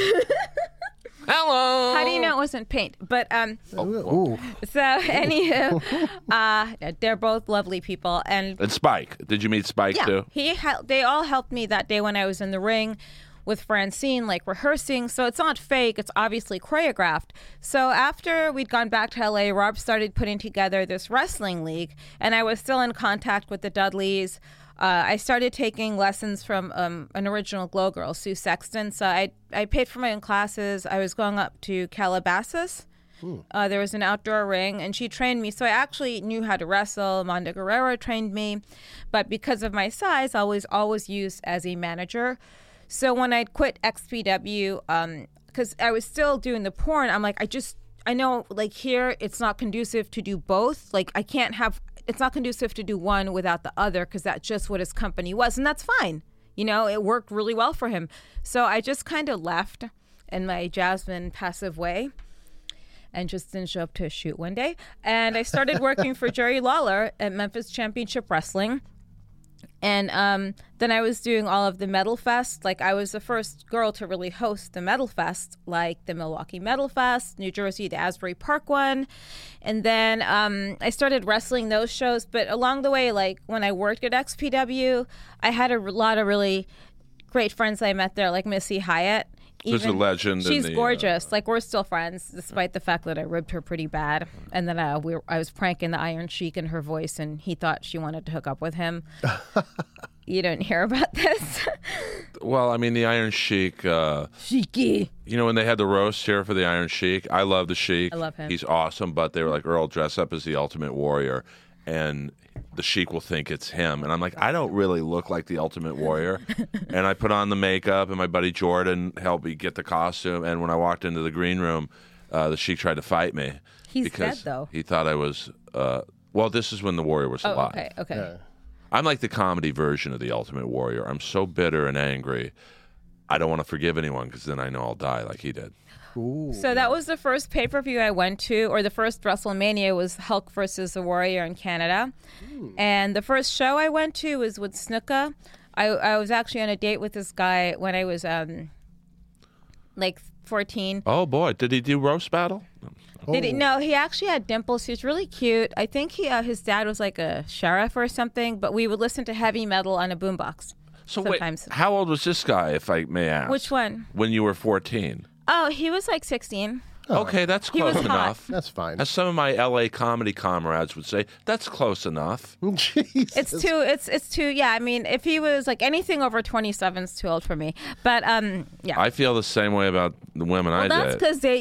Hello. How do you know it wasn't paint? But Ooh. so anywho, they're both lovely people, and And Spike. Did you meet Spike too? they all helped me that day when I was in the ring with Francine, like rehearsing. So it's not fake; it's obviously choreographed. So after we'd gone back to LA, Rob started putting together this wrestling league, and I was still in contact with the Dudleys. I started taking lessons from an original Glow girl, Sue Sexton. So I paid for my own classes. I was going up to Calabasas. There was an outdoor ring, and she trained me. So I actually knew how to wrestle. Amanda Guerrero trained me. But because of my size, I was always used as a manager. So when I'd quit XPW, because I was still doing the porn, I'm like, I know, like here, it's not conducive to do both. Like it's not conducive to do one without the other, because that's just what his company was. And that's fine. You know, it worked really well for him. So I just kind of left in my Jasmine passive way and just didn't show up to a shoot one day. And I started working for Jerry Lawler at Memphis Championship Wrestling. And then I was doing all of the Metal Fest. Like, I was the first girl to really host the Metal Fest, like the Milwaukee Metal Fest, New Jersey, the Asbury Park one. And then I started wrestling those shows. But along the way, like when I worked at XPW, I had a lot of really great friends I met there, like Missy Hyatt. Who's a legend. She's gorgeous. Like, we're still friends, despite the fact that I ribbed her pretty bad. And then I was pranking the Iron Sheik in her voice, and he thought she wanted to hook up with him. You didn't hear about this? Well, I mean, the Iron Sheik. Sheiky. You know, when they had the roast here for the Iron Sheik, I love the Sheik. I love him. He's awesome, but they were like, Earl, dress up as the Ultimate Warrior. And the Sheik will think it's him. And I'm like, I don't really look like the Ultimate Warrior. And I put on the makeup, and my buddy Jordan helped me get the costume. And when I walked into the green room, the Sheik tried to fight me. He's because dead, though. He thought I was, well, this is when the Warrior was alive. Okay. Yeah. I'm like the comedy version of the Ultimate Warrior. I'm so bitter and angry. I don't want to forgive anyone, because then I know I'll die like he did. So that was the first pay-per-view I went to, or the first WrestleMania was Hulk versus the Warrior in Canada. And the first show I went to was with Snuka. I was actually on a date with this guy when I was like 14. Oh, boy. Did he do Roast Battle? No, he actually had dimples. He was really cute. I think his dad was like a sheriff or something, but we would listen to heavy metal on a boombox. So sometimes. wait, how old was this guy, if I may ask? Which one? When you were 14. Oh, he was like 16. Okay, that's He close was hot. enough. That's fine. As some of my LA comedy comrades would say, that's close enough. Jesus. It's too, yeah. I mean, if he was like anything over 27 is too old for me. But yeah. I feel the same way about the women I date.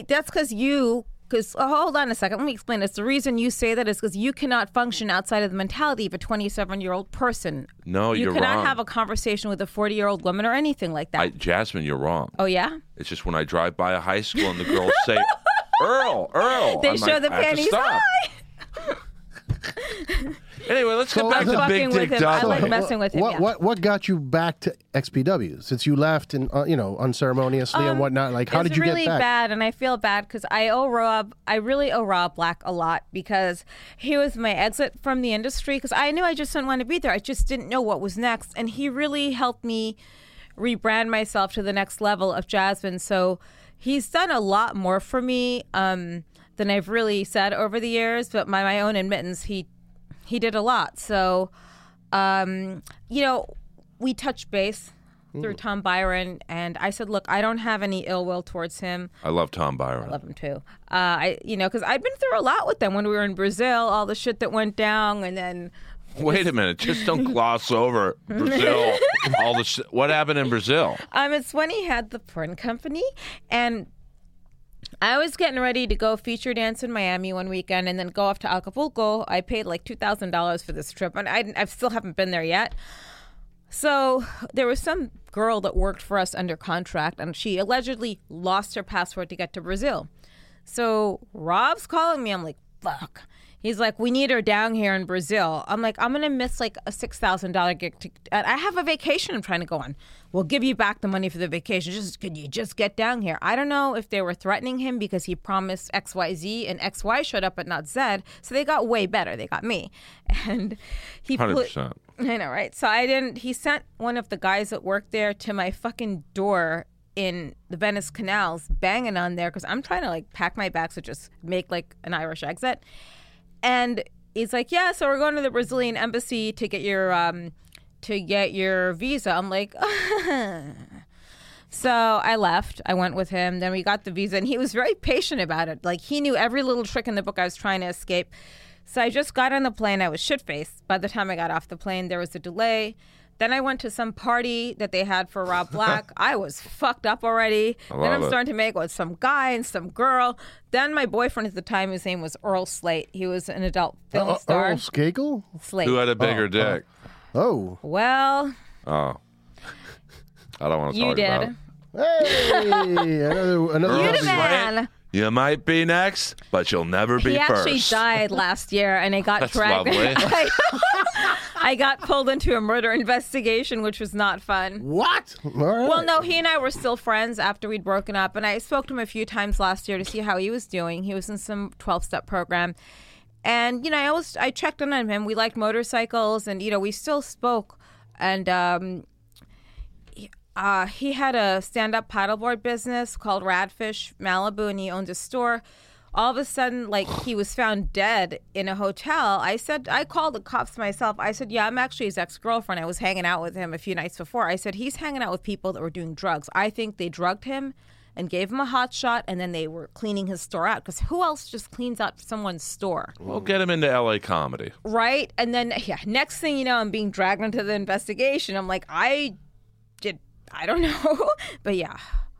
Because hold on a second, let me explain this. The reason you say that is because you cannot function outside of the mentality of a 27-year-old person. No, you're You cannot wrong. have a conversation with a 40-year-old woman or anything like that. Jasmine, you're wrong. Oh, yeah? It's just when I drive by a high school and the girls say, Earl. They I'm show like, the I have to panties stop. high. Anyway, let's get So back I'm to fucking Big with Dick him. I Dudley. like messing with him. What, yeah. what got you back to XPW since you left and unceremoniously and whatnot? Like, how did you It's really get back? bad, and I feel bad because I really owe Rob Black a lot because he was my exit from the industry because I knew I just didn't want to be there. I just didn't know what was next, and he really helped me rebrand myself to the next level of Jasmine. So he's done a lot more for me than I've really said over the years, but by my own admittance, he did a lot. So, we touched base through Tom Byron, and I said, look, I don't have any ill will towards him. I love Tom Byron. I love him too. Because I've been through a lot with them when we were in Brazil, all the shit that went down, and then Wait a minute. Just don't gloss over Brazil. What happened in Brazil? it's when he had the porn company, and I was getting ready to go feature dance in Miami one weekend and then go off to Acapulco. I paid like $2,000 for this trip, and I still haven't been there yet. So there was some girl that worked for us under contract, and she allegedly lost her passport to get to Brazil. So Rob's calling me. I'm like, fuck. He's like, we need her down here in Brazil. I'm like, I'm going to miss like a $6,000 gig. I have a vacation I'm trying to go on. We'll give you back the money for the vacation. Could you just get down here? I don't know if they were threatening him because he promised XYZ and XY showed up but not Z. So they got way better. They got me. And he 100%. I know, right? So he sent one of the guys that worked there to my fucking door in the Venice canals, banging on there because I'm trying to like pack my bags to just make like an Irish exit. And he's like, yeah, so we're going to the Brazilian embassy to get your visa. I'm like, so I left. I went with him. Then we got the visa, and he was very patient about it. Like he knew every little trick in the book I was trying to escape. So I just got on the plane. I was shit-faced. By the time I got off the plane, there was a delay. Then I went to some party that they had for Rob Black. I was fucked up already. Then I'm starting to make with some guy and some girl. Then my boyfriend at the time, his name was Earl Slate. He was an adult film star. Earl Skagel? Slate. Who had a bigger dick? Oh. Well, Oh. I don't want to you talk did. about it. Hey, another. You the man. You might be next, but you'll never be He actually first. died last year, and I got That's dragged. lovely. I got pulled into a murder investigation, which was not fun. What? All right. Well, no, he and I were still friends after we'd broken up, and I spoke to him a few times last year to see how he was doing. He was in some 12-step program, and I checked in on him. We liked motorcycles, and we still spoke, and he had a stand-up paddleboard business called Radfish Malibu, and he owned a store. All of a sudden, like, he was found dead in a hotel. I called the cops myself. I said, yeah, I'm actually his ex-girlfriend. I was hanging out with him a few nights before. I said, he's hanging out with people that were doing drugs. I think they drugged him and gave him a hot shot, and then they were cleaning his store out. Because who else just cleans out someone's store? We'll get him into LA comedy. Right? And then, next thing you know, I'm being dragged into the investigation. I'm like, I don't know. But yeah.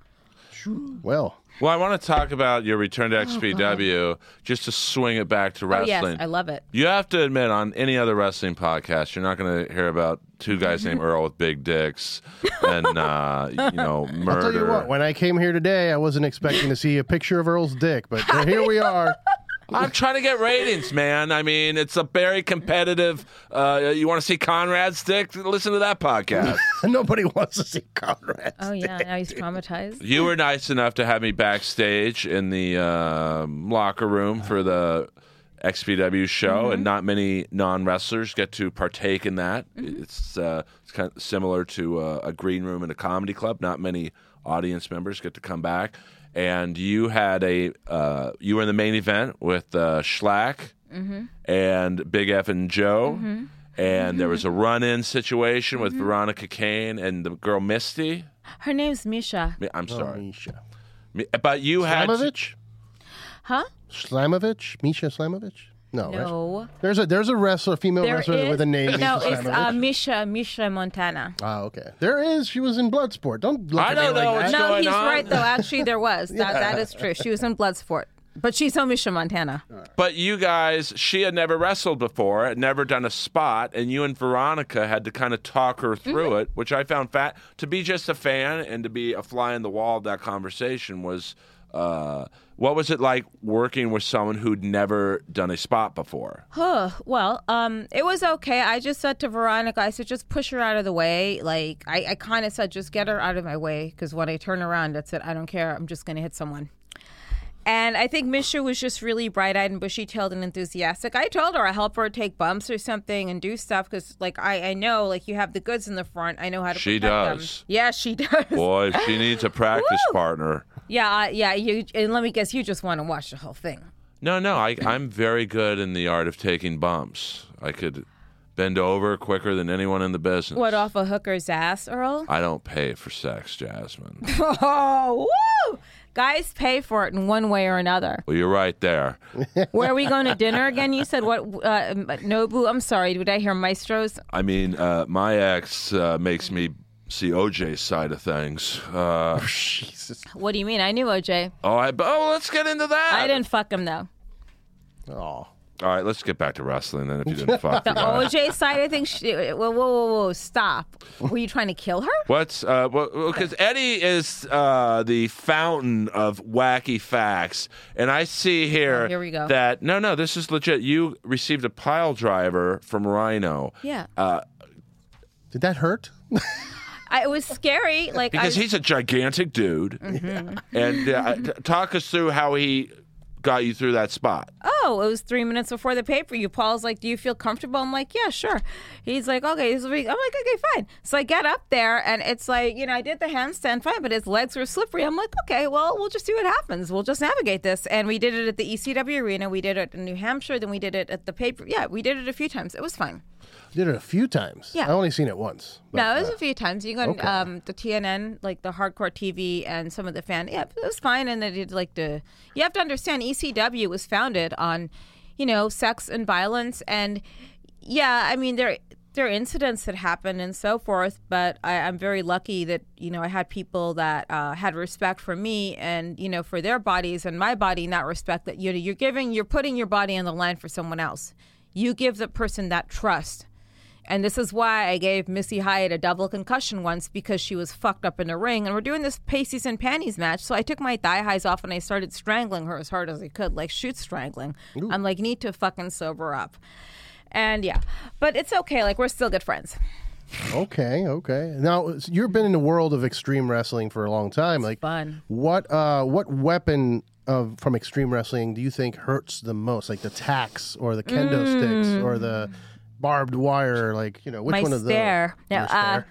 Well, I want to talk about your return to XPW, just to swing it back to wrestling. Oh, yes, I love it. You have to admit, on any other wrestling podcast, you're not going to hear about two guys named Earl with big dicks and, murder. I'll tell you what, when I came here today, I wasn't expecting to see a picture of Earl's dick, but here we are. I'm trying to get ratings, man. I mean, it's a very competitive. You want to see Conrad's dick? Listen to that podcast. Nobody wants to see Conrad. Oh, yeah. Now he's traumatized. You were nice enough to have me backstage in the locker room for the XPW show, and not many non-wrestlers get to partake in that. It's kind of similar to a green room in a comedy club. Not many audience members get to come back. And you had you were in the main event with Schlack and Big F and Joe. And there was a run-in situation with Veronica Kane and the girl Misty. Her name's Misha. I'm sorry. Misha. But you had... Slamovich? Huh? Slamovich? Misha Slamovich? No. No. There's a wrestler, female There wrestler is- with a name. No, Misha it's Slamovich. Misha Montana. Ah, okay. There is. She was in Bloodsport. Don't look I at me don't like know that. what's No, going he's on? right, though. Actually, there was. That is true. She was in Bloodsport. But she's on Misha Montana. But you guys, she had never wrestled before, had never done a spot, and you and Veronica had to kind of talk her through it, which I found to be just a fan and to be a fly in the wall of that conversation was, what was it like working with someone who'd never done a spot before? Well, it was okay. I just said to Veronica, I said, just push her out of the way. Like, I kind of said, just get her out of my way. Because when I turn around, that's it. I don't care. I'm just going to hit someone. And I think Misha was just really bright-eyed and bushy-tailed and enthusiastic. I told her I'll help her take bumps or something and do stuff because, like, I know, like, you have the goods in the front. I know how to She protect them. does. Yeah, she does. Boy, she needs a practice partner. Yeah. And let me guess, you just want to watch the whole thing. No, I'm very good in the art of taking bumps. I could bend over quicker than anyone in the business. What, off a hooker's ass, Earl? I don't pay for sex, Jasmine. Oh, woo! Guys pay for it in one way or another. Well, you're right there. Where are we going to dinner again? You said what? Nobu? I'm sorry. Did I hear Maestro's? I mean, my ex makes me see OJ's side of things. Jesus. What do you mean? I knew OJ. Let's get into that. I didn't fuck him though. Oh. All right, let's get back to wrestling then. If you didn't fuck The the guy. OJ side, I think. Whoa, stop. Were you trying to kill her? What's because Eddie is the fountain of wacky facts, and I see here, Here we go. that no, this is legit. You received a pile driver from Rhino. Yeah. Did that hurt? It was scary. Like Because he's a gigantic dude, and talk us through how he got you through that spot. oh, it was 3 minutes before the pay-per-view. Paul's like, do you feel comfortable? I'm like, yeah, sure. He's like, okay. I'm like, okay, fine. So I get up there, and it's like, I did the handstand fine, but his legs were slippery. I'm like, okay, well, we'll just see what happens. We'll just navigate this. And we did it at the ECW Arena. We did it in New Hampshire. Then we did it at the pay-per-view. Yeah, we did it a few times. It was fine. Did it a few times. Yeah. I only seen it once. But, No, it was a few times. You got okay. the TNN, like the Hardcore TV, and some of the fan. Yeah, it was fine. And they did you have to understand, ECW was founded on, sex and violence. And yeah, I mean, there are incidents that happen and so forth. But I'm very lucky that, I had people that had respect for me and, for their bodies and my body, not respect that, you're putting your body on the line for someone else. You give the person that trust. And this is why I gave Missy Hyatt a double concussion once, because she was fucked up in the ring. And we're doing this pasties and panties match. So I took my thigh highs off and I started strangling her as hard as I could, like shoot strangling. Ooh. I'm like, need to fucking sober up. And yeah, but it's okay. Like, we're still good friends. Okay. Now, you've been in the world of extreme wrestling for a long time. Like, fun. What weapon from extreme wrestling do you think hurts the most? Like the tacks or the kendo sticks or the barbed wire, which my one of those? Stare. No,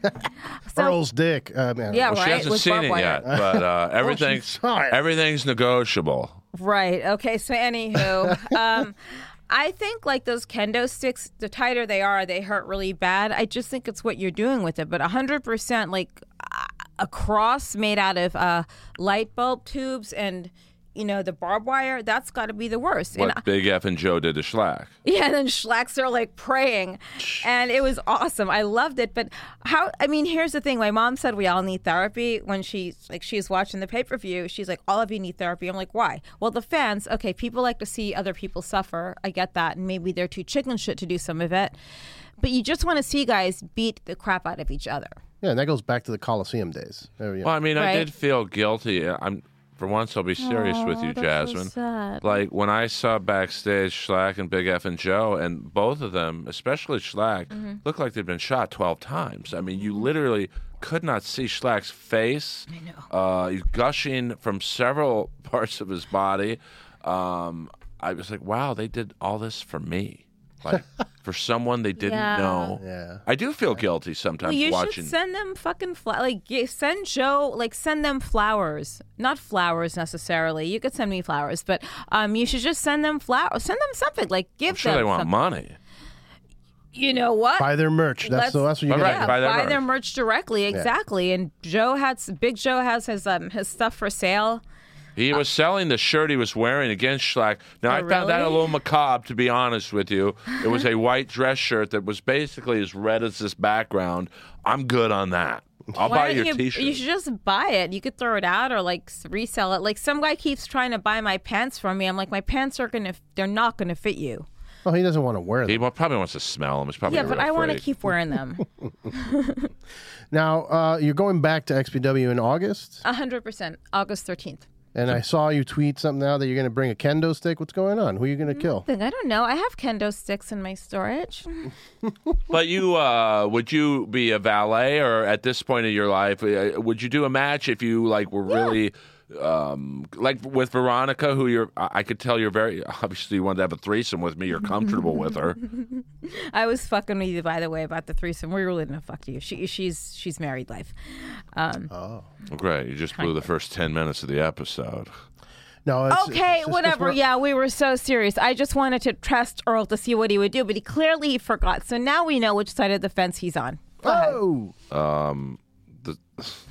Earl's dick. Man. Yeah, Well, right. she hasn't with seen barbed it wire. yet, but everything's negotiable. Right. Okay. So anywho, I think like those kendo sticks, the tighter they are, they hurt really bad. I just think it's what you're doing with it. But 100%, like a cross made out of light bulb tubes and, the barbed wire, that's got to be the worst. What And Big F and Joe did to Schlack. yeah, and then Schlacks are like praying. And it was awesome. I loved it. But here's the thing. My mom said we all need therapy when she was watching the pay-per-view. She's like, all of you need therapy. I'm like, why? Well, the fans, okay, people like to see other people suffer. I get that. And maybe they're too chicken shit to do some of it. But you just want to see guys beat the crap out of each other. Yeah, and that goes back to the Coliseum days. Well, I mean, Right. I did feel guilty. For once, I'll be serious with you, that's so Jasmine. sad. Like, when I saw backstage Schlack and Big F and Joe, and both of them, especially Schlack, looked like they'd been shot 12 times. I mean, you literally could not see Schlack's face. I know. He's gushing from several parts of his body. I was like, wow, they did all this for me. Like, for someone they didn't Yeah. know. Yeah. I do feel guilty sometimes Well, you watching. should send them fucking send Joe, send them flowers. Not flowers necessarily. You could send me flowers, but you should just send them flowers. Send them something. Give I'm sure them they want something. money. You know what? Buy their merch. That's what you All got. right. Yeah, buy their buy merch. their merch directly. Exactly. And Big Joe has his stuff for sale. He was selling the shirt he was wearing against Schlack. Now, I found that a really? little macabre, to be honest with you. It was a white dress shirt that was basically as red as this background. I'm good on that. I'll buy your T-shirt. You should just buy it. You could throw it out or resell it. Some guy keeps trying to buy my pants from me. I'm like, my pants they're not gonna fit you. Oh, he doesn't want to wear He them. probably wants to smell them. He's probably Yeah, a but real I want to freak. keep wearing them. Now, you're going back to XPW in August, 100%. August 13th. and I saw you tweet something now that you're going to bring a kendo stick. What's going on? Who are you going to kill? I don't know. I have kendo sticks in my storage. But you, would you be a valet, or at this point in your life, would you do a match if you were really, with Veronica, who I could tell you're very, obviously you wanted to have a threesome with me. You're comfortable with her. I was fucking with you, by the way, about the threesome. We really didn't fuck you. She's married life. Well, great. You just blew the first 10 minutes of the episode. No. It's Okay, just whatever. we're- Yeah, we were so serious. I just wanted to test Earl to see what he would do, but he clearly forgot. So now we know which side of the fence he's on. Go ahead. Oh.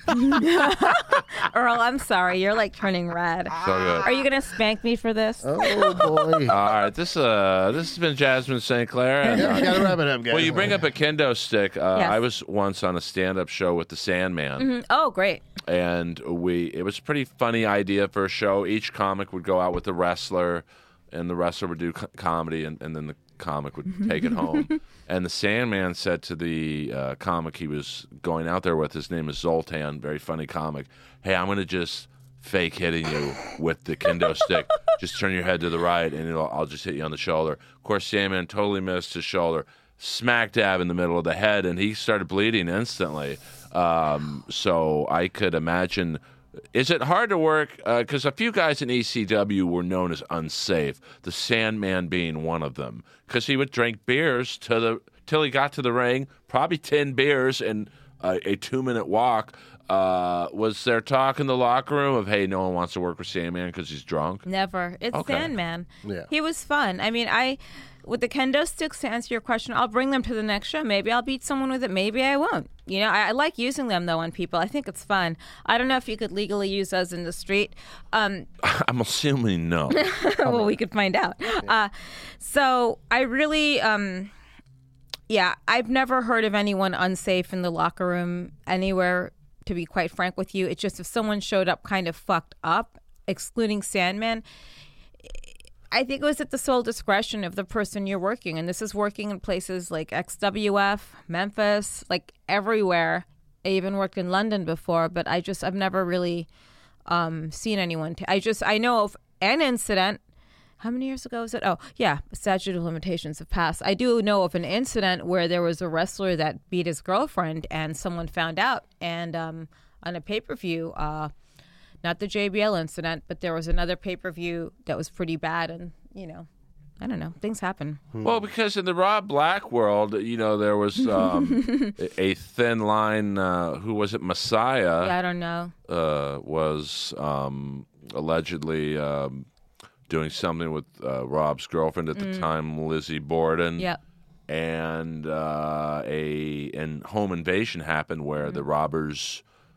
Earl, I'm sorry. You're like turning red. So good. Are you gonna spank me for this? Oh boy. All right, this has been Jasmine St. Clair. And, Yeah, gotta wrap it up, guys. well, you bring up a kendo stick. I was once on a stand-up show with the Sandman, Mhm. Oh, great. and it was a pretty funny idea for a show. Each comic would go out with a wrestler, and the wrestler would do comedy, and then the comic would take it home. And the Sandman said to the comic he was going out there with, his name is Zoltan, very funny comic, hey, I'm going to just fake hitting you with the kendo stick. Just turn your head to the right, and I'll just hit you on the shoulder. Of course, Sandman totally missed his shoulder, smack dab in the middle of the head, and he started bleeding instantly. So I could imagine... Is it hard to work? Because a few guys in ECW were known as unsafe, the Sandman being one of them. Because he would drink beers till he got to the ring, probably 10 beers and a 2-minute walk. Was there talk in the locker room of, hey, no one wants to work with Sandman because he's drunk? Never. It's Okay. Sandman. Yeah. He was fun. I mean, with the kendo sticks, to answer your question, I'll bring them to the next show. Maybe I'll beat someone with it. Maybe I won't. You know, I like using them, though, on people. I think it's fun. I don't know if you could legally use those in the street. I'm assuming no. Well, we could find out. So I really, I've never heard of anyone unsafe in the locker room anywhere, to be quite frank with you. It's just if someone showed up kind of fucked up, excluding Sandman, I think it was at the sole discretion of the person you're working. And this is working in places like XWF, Memphis, like everywhere. I even worked in London before, but I've never really seen anyone. I know of an incident. How many years ago was it? Oh, yeah, statute of limitations have passed. I do know of an incident where there was a wrestler that beat his girlfriend and someone found out. And on a pay-per-view, not the JBL incident, but there was another pay-per-view that was pretty bad. And, you know, I don't know. Things happen. Well, because in the Rob Black world, you know, there was a thin line. Who was it? Messiah. Yeah, I don't know. Was allegedly doing something with Rob's girlfriend at the time, Lizzie Borden. Yep. And a home invasion happened where the robbers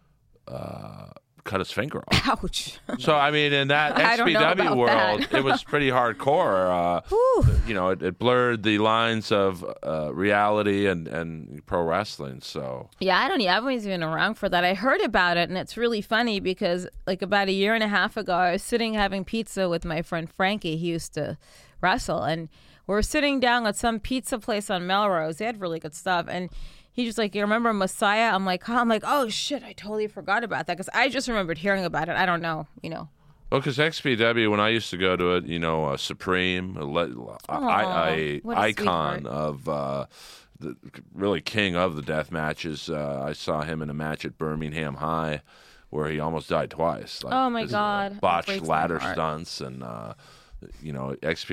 cut his finger off. Ouch. So, I mean, in that I don't know XPW about world, that. it was pretty hardcore. You know, it blurred the lines of reality and pro wrestling. So, Yeah, I wasn't even around for that. I heard about it, and it's really funny because, like, about a year and a half ago, I was sitting having pizza with my friend Frankie. He used to wrestle, and we were sitting down at some pizza place on Melrose. They had really good stuff, and he's just like, "You remember Messiah?" I'm like, "Oh shit, I totally forgot about that," because I just remembered hearing about it. I don't know, you know. well, because XPW, when I used to go to it, you know, Supreme, what a icon sweetheart. of the really king of the death matches. I saw him in a match at Birmingham High where he almost died twice. Like, Oh, my his, God. That Botched breaks my ladder heart. stunts and. You know,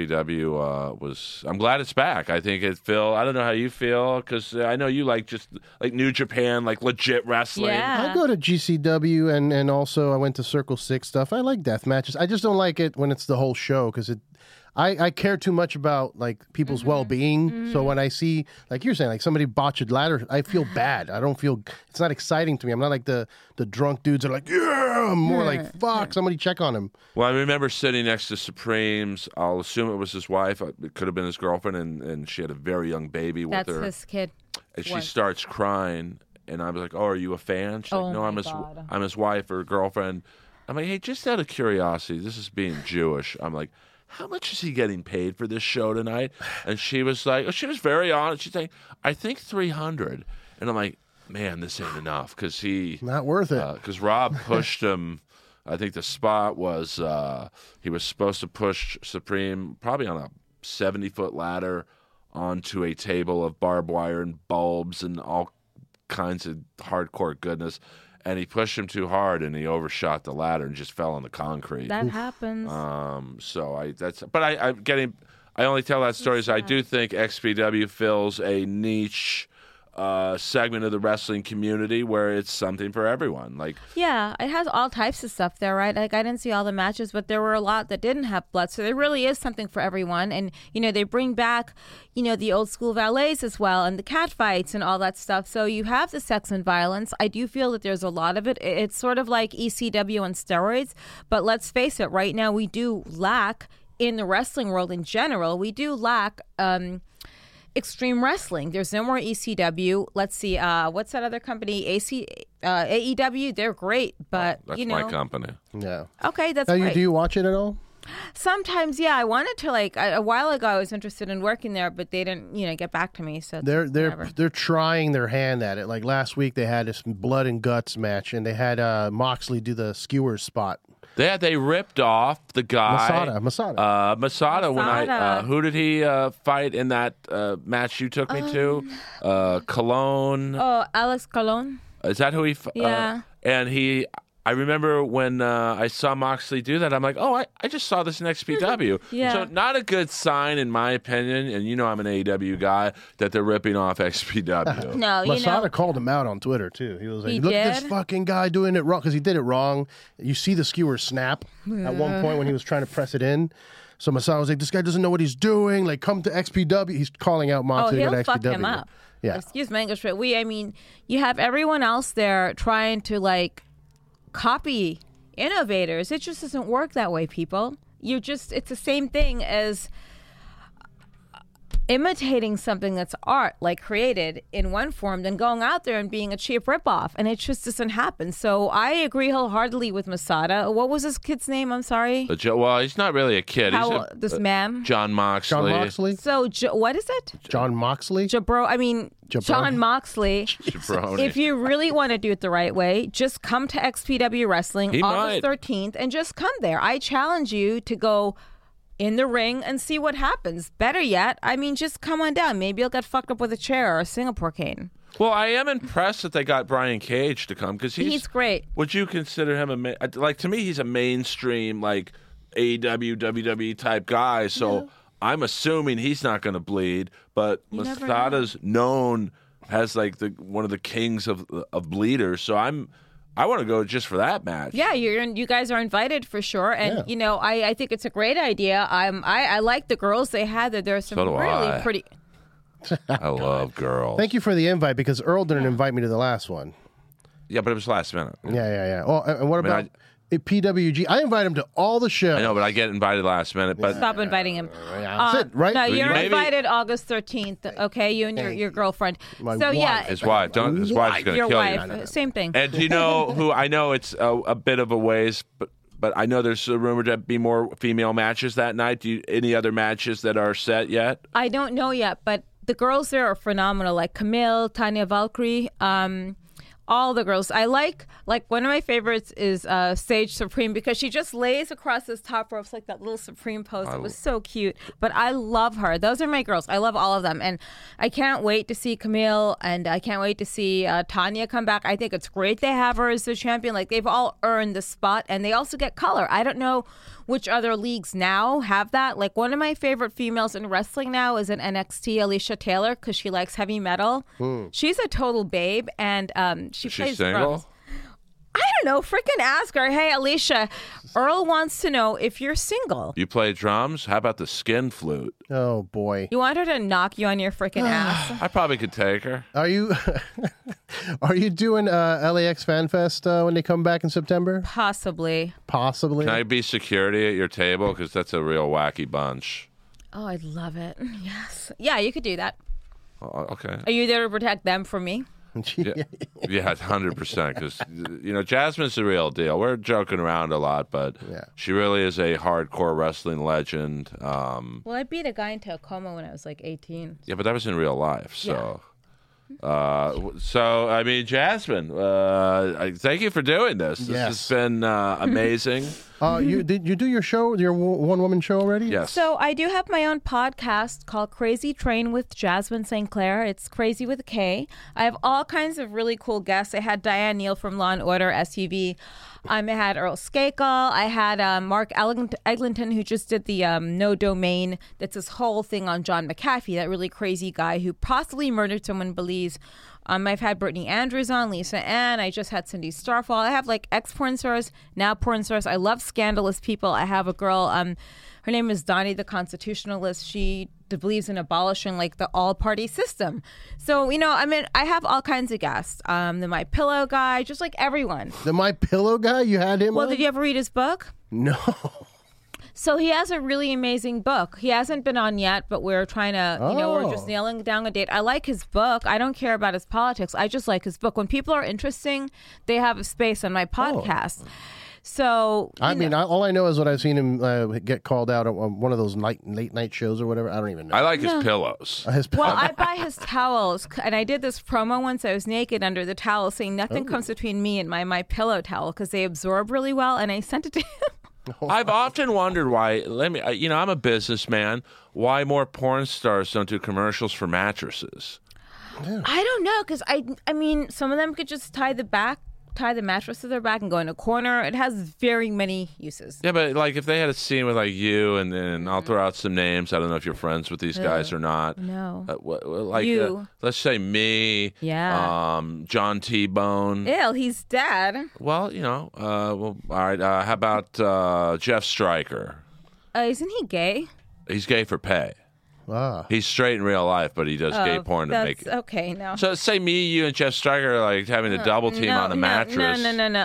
XPW was. I'm glad it's back. I think it. Phil, I don't know how you feel because I know you like just like New Japan, like legit wrestling. Yeah. I go to GCW and also I went to Circle 6 stuff. I like death matches. I just don't like it when it's the whole show because I care too much about like people's well-being. So when I see, like you're saying, like somebody botched ladder, I feel bad. I don't feel, it's not exciting to me. I'm not like the drunk dudes that are like, yeah, I'm more like, fuck, somebody check on him. Well, I remember sitting next to Supremes. I'll assume it was his wife. It could have been his girlfriend, and she had a very young baby with That's her. his kid. And she What? starts crying, and I was like, "Oh, are you a fan?" She's Oh, like, "No, my God. I'm his wife or girlfriend." I'm like, "Hey, just out of curiosity, this is being Jewish." I'm like, "How much is he getting paid for this show tonight?" And she was like, she was very honest. She's like, "I think $300," and I'm like, "Man, this ain't enough," because Not worth it. because Rob pushed him. I think the spot was he was supposed to push Supreme probably on a 70-foot ladder onto a table of barbed wire and bulbs and all kinds of hardcore goodness. And he pushed him too hard, and he overshot the ladder and just fell on the concrete. That happens. I only tell that story is I do think XPW fills a niche segment of the wrestling community where it's something for everyone. Like, Yeah, it has all types of stuff there, right? Like, I didn't see all the matches, but there were a lot that didn't have blood. So there really is something for everyone. And, they bring back, the old school valets as well and the cat fights and all that stuff. So you have the sex and violence. I do feel that there's a lot of it. It's sort of like ECW on steroids. But let's face it, right now we do lack, in the wrestling world in general, we do lack extreme wrestling. There's no more ECW. Let's see, what's that other company? AEW. They're great, but that's my company. Yeah. Okay, that's Now, great. do you watch it at all? Sometimes, yeah. I wanted to a while ago. I was interested in working there, but they didn't, get back to me. So They're trying their hand at it. Like last week, they had this blood and guts match, and they had Moxley do the skewers spot. They ripped off the guy Masada. Masada. When who did he fight in that match you took me to? Cologne. Oh, Alex Colon. Is that who he? Yeah. And I remember when I saw Moxley do that, I'm like, oh, I just saw this in XPW. Yeah. So not a good sign, in my opinion, and I'm an AEW guy, that they're ripping off XPW. No, Masada called him out on Twitter, too. He was like, look at this fucking guy doing it wrong, because he did it wrong. You see the skewer snap at one point when he was trying to press it in. So Masada was like, this guy doesn't know what he's doing. Like, come to XPW. He's calling out Moxley to he'll XPW. fuck him up. Yeah. Excuse my English, but you have everyone else there trying to, copy innovators. It just doesn't work that way, people. It's the same thing as imitating something that's art, created in one form, then going out there and being a cheap ripoff, and it just doesn't happen. So I agree wholeheartedly with Masada. What was his kid's name? I'm sorry. Well, he's not really a kid. This man? John Moxley. John Moxley? So what is it? John Moxley? John Moxley. Jabroni. If you really want to do it the right way, just come to XPW Wrestling August 13th and just come there. I challenge you to go in the ring and see what happens. Better yet, just come on down. Maybe you'll get fucked up with a chair or a Singapore cane. Well, I am impressed that they got Brian Cage to come, because he's great. Would you consider him to me, he's a mainstream, AEW, WWE type guy, so I'm assuming he's not going to bleed, but Masada's known as one of the kings of bleeders, so I want to go just for that match. Yeah, you guys are invited for sure, and I think it's a great idea. I like the girls they had there. There's some really pretty. I love girls. Thank you for the invite, because Earl didn't invite me to the last one. Yeah, but it was last minute. Yeah. Oh, and what about PWG? I invite him to all the shows. I know, but I get invited last minute. But stop inviting him. That's it, right? No, you're invited August 13th. Okay, you and your girlfriend. My so wife. Yeah, his wife. His wife's going to your kill wife. you. Same thing. And do you know who? I know it's a bit of a ways, but I know there's a rumor to be more female matches that night. Any other matches that are set yet? I don't know yet, but the girls there are phenomenal. Like Camille, Tanya Valkyrie. All the girls. I like one of my favorites is Sage Supreme, because she just lays across those top ropes like that little Supreme pose. It was so cute. But I love her. Those are my girls. I love all of them. And I can't wait to see Camille, and I can't wait to see Tanya come back. I think it's great they have her as the champion. They've all earned the spot, and they also get color. I don't know which other leagues now have that. One of my favorite females in wrestling now is in NXT, Alicia Taylor, because she likes heavy metal. She's a total babe, and she plays single? drums. I don't know. Freaking ask her. Hey, Alicia, Earl wants to know if you're single. You play drums? How about the skin flute? Oh, boy. You want her to knock you on your freaking ass? I probably could take her. Are you doing LAX Fan Fest when they come back in September? Possibly. Possibly. Can I be security at your table? Because that's a real wacky bunch. Oh, I'd love it. Yes. Yeah, you could do that. Okay. Are you there to protect them from me? Yeah, 100%. Because Jasmine's the real deal. We're joking around a lot, but she really is a hardcore wrestling legend. Well, I beat a guy into a coma when I was 18. Yeah, but that was in real life. So, Jasmine, thank you for doing this. This has been amazing. Did you do your show, your one-woman show already? Yes. So I do have my own podcast called Crazy Train with Jasmine St. Clair. It's Crazy with a K. I have all kinds of really cool guests. I had Diane Neal from Law & Order, SUV. I had Earl Skakel. I had Mark Eglinton, who just did the No Domain. That's this whole thing on John McAfee, that really crazy guy who possibly murdered someone in Belize. I've had Brittany Andrews on, Lisa Ann. I just had Cindy Starfall. I have like ex-porn stars, now porn stars. I love scandalous people. I have a girl, her name is Donnie the Constitutionalist. She believes in abolishing like the all-party system. So, I have all kinds of guests. The My Pillow guy, just like everyone. The My Pillow guy, you had him Well, on? did you ever read his book? No. So he has a really amazing book. He hasn't been on yet, but we're trying to, we're just nailing down a date. I like his book. I don't care about his politics. I just like his book. When people are interesting, they have a space on my podcast. So, all I know is what I've seen him get called out on one of those late night shows or whatever. I don't even know. I like his pillows. Well, I buy his towels, and I did this promo once. I was naked under the towel, saying nothing comes between me and my pillow towel because they absorb really well, and I sent it to him. I've often wondered why. I'm a businessman. Why more porn stars don't do commercials for mattresses? I don't know, because some of them could just tie the mattress to their back and go in a corner. It has very many uses. Yeah, but like if they had a scene with like you, and then I'll throw out some names. I don't know if you're friends with these guys or not. No. You. Let's say me. Yeah. John T-Bone. Ew, he's dead. Well, all right. How about Jeff Stryker? Isn't he gay? He's gay for pay. Ah. He's straight in real life, but he does gay porn to make it. Okay, no. So say me, you, and Jeff Stryker are like having a double team on the mattress.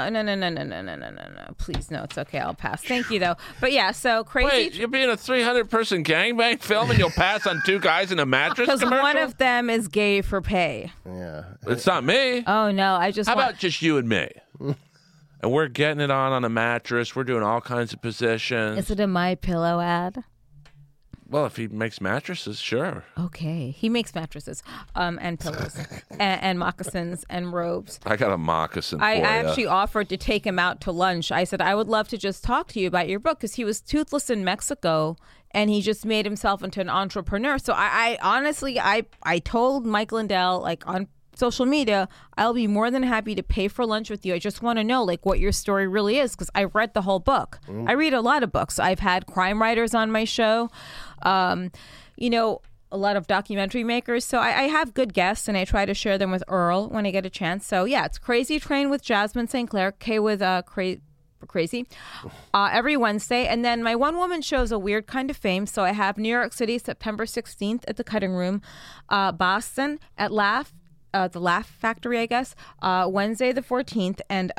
No. Please, no, it's okay. I'll pass. Thank you, though. But yeah, so crazy. Wait, you're being a 300-person gangbang film, and you'll pass on two guys in a mattress because commercial? one of them is gay for pay. Yeah. It's not me. Oh no, How about just you and me? And we're getting it on a mattress. We're doing all kinds of positions. Is it a My Pillow ad? Well, if he makes mattresses, sure. Okay, he makes mattresses, and pillows, and moccasins and robes. I got a moccasin for I you. actually offered to take him out to lunch. I said I would love to just talk to you about your book because he was toothless in Mexico and he just made himself into an entrepreneur. So I honestly told Mike Lindell on social media, I'll be more than happy to pay for lunch with you. I just want to know what your story really is because I read the whole book. I read a lot of books. I've had crime writers on my show, a lot of documentary makers. So I have good guests and I try to share them with Earl when I get a chance. So yeah, it's Crazy Train with Jasmine St. Clair, K with crazy, every Wednesday. And then my one-woman show is a weird kind of fame. So I have New York City, September 16th at the Cutting Room, Boston at the Laugh Factory, I guess, Wednesday the 14th, and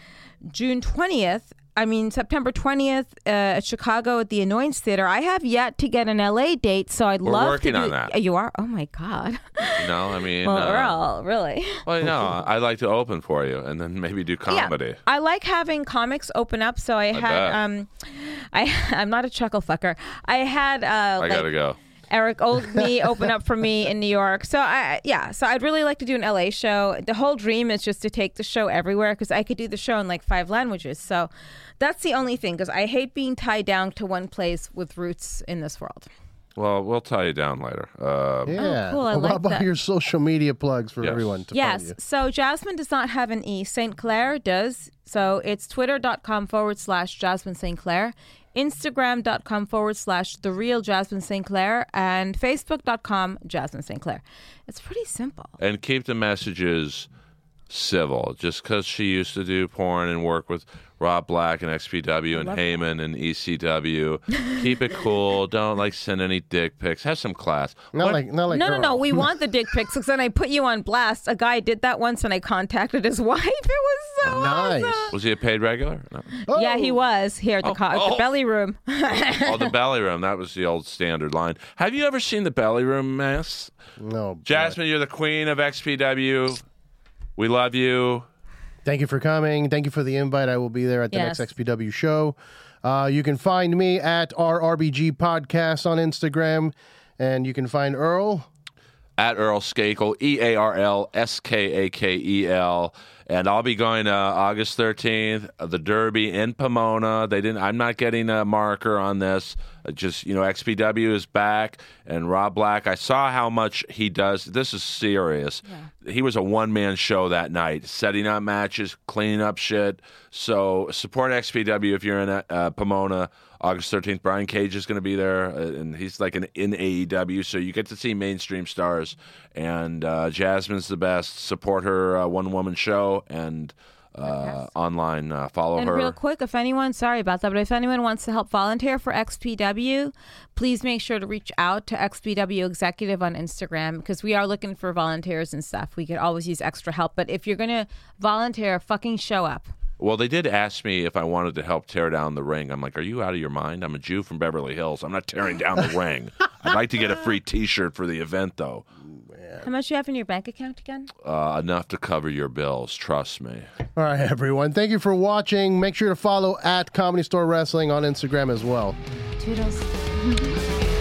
September 20th at Chicago at the Annoyance Theater. I have yet to get an LA date, so I'd We're love working to do on that. You are? Oh my God. Well, Earl, really? Well, no, I'd like to open for you and then maybe do comedy. Yeah, I like having comics open up, so I'm not a chuckle fucker. I had I gotta go. Eric Oldme open up for me in New York. So I'd really like to do an LA show. The whole dream is just to take the show everywhere because I could do the show in 5 languages. So that's the only thing because I hate being tied down to one place with roots in this world. Well, we'll tie you down later. Yeah. cool. I How like about that. your social media plugs for everyone to find you? So Jasmine does not have an E. St. Clair does. So it's twitter.com/Jasmine St. Clair. Instagram.com/The Real Jasmine St. Clair and Facebook.com Jasmine St. Clair. It's pretty simple. And keep the messages civil. Just because she used to do porn and work with Rob Black and XPW and Heyman and ECW, keep it cool. Don't send any dick pics. Have some class. Not like No. We want the dick pics because then I put you on blast. A guy did that once and I contacted his wife. It was so Nice. awesome. Was he a paid regular? No. Yeah, he was here at the belly room. Oh, the belly room. That was the old standard line. Have you ever seen the belly room mess? No. Jasmine, you're the queen of XPW. We love you. Thank you for coming. Thank you for the invite. I will be there at the Yes. next XPW show. You can find me at RRBG Podcast on Instagram, and you can find Earl At Earl Skakel, EARL SKAKEL. And I'll be going August 13th, the Derby in Pomona. I'm not getting a marker on this. Just, XPW is back, and Rob Black, I saw how much he does. This is serious. Yeah. He was a one-man show that night, setting up matches, cleaning up shit. So support XPW if you're in Pomona. August 13th, Brian Cage is going to be there, and he's like in AEW, so you get to see mainstream stars. And Jasmine's the best. Support her one-woman show, and online, follow her. And real quick, if anyone wants to help volunteer for XPW, please make sure to reach out to XPW Executive on Instagram, because we are looking for volunteers and stuff. We could always use extra help, but if you're going to volunteer, fucking show up. Well, they did ask me if I wanted to help tear down the ring. I'm like, are you out of your mind? I'm a Jew from Beverly Hills. I'm not tearing down the ring. I'd like to get a free T-shirt for the event, though. How much do you have in your bank account again? Enough to cover your bills. Trust me. All right, everyone. Thank you for watching. Make sure to follow at Comedy Store Wrestling on Instagram as well. Toodles.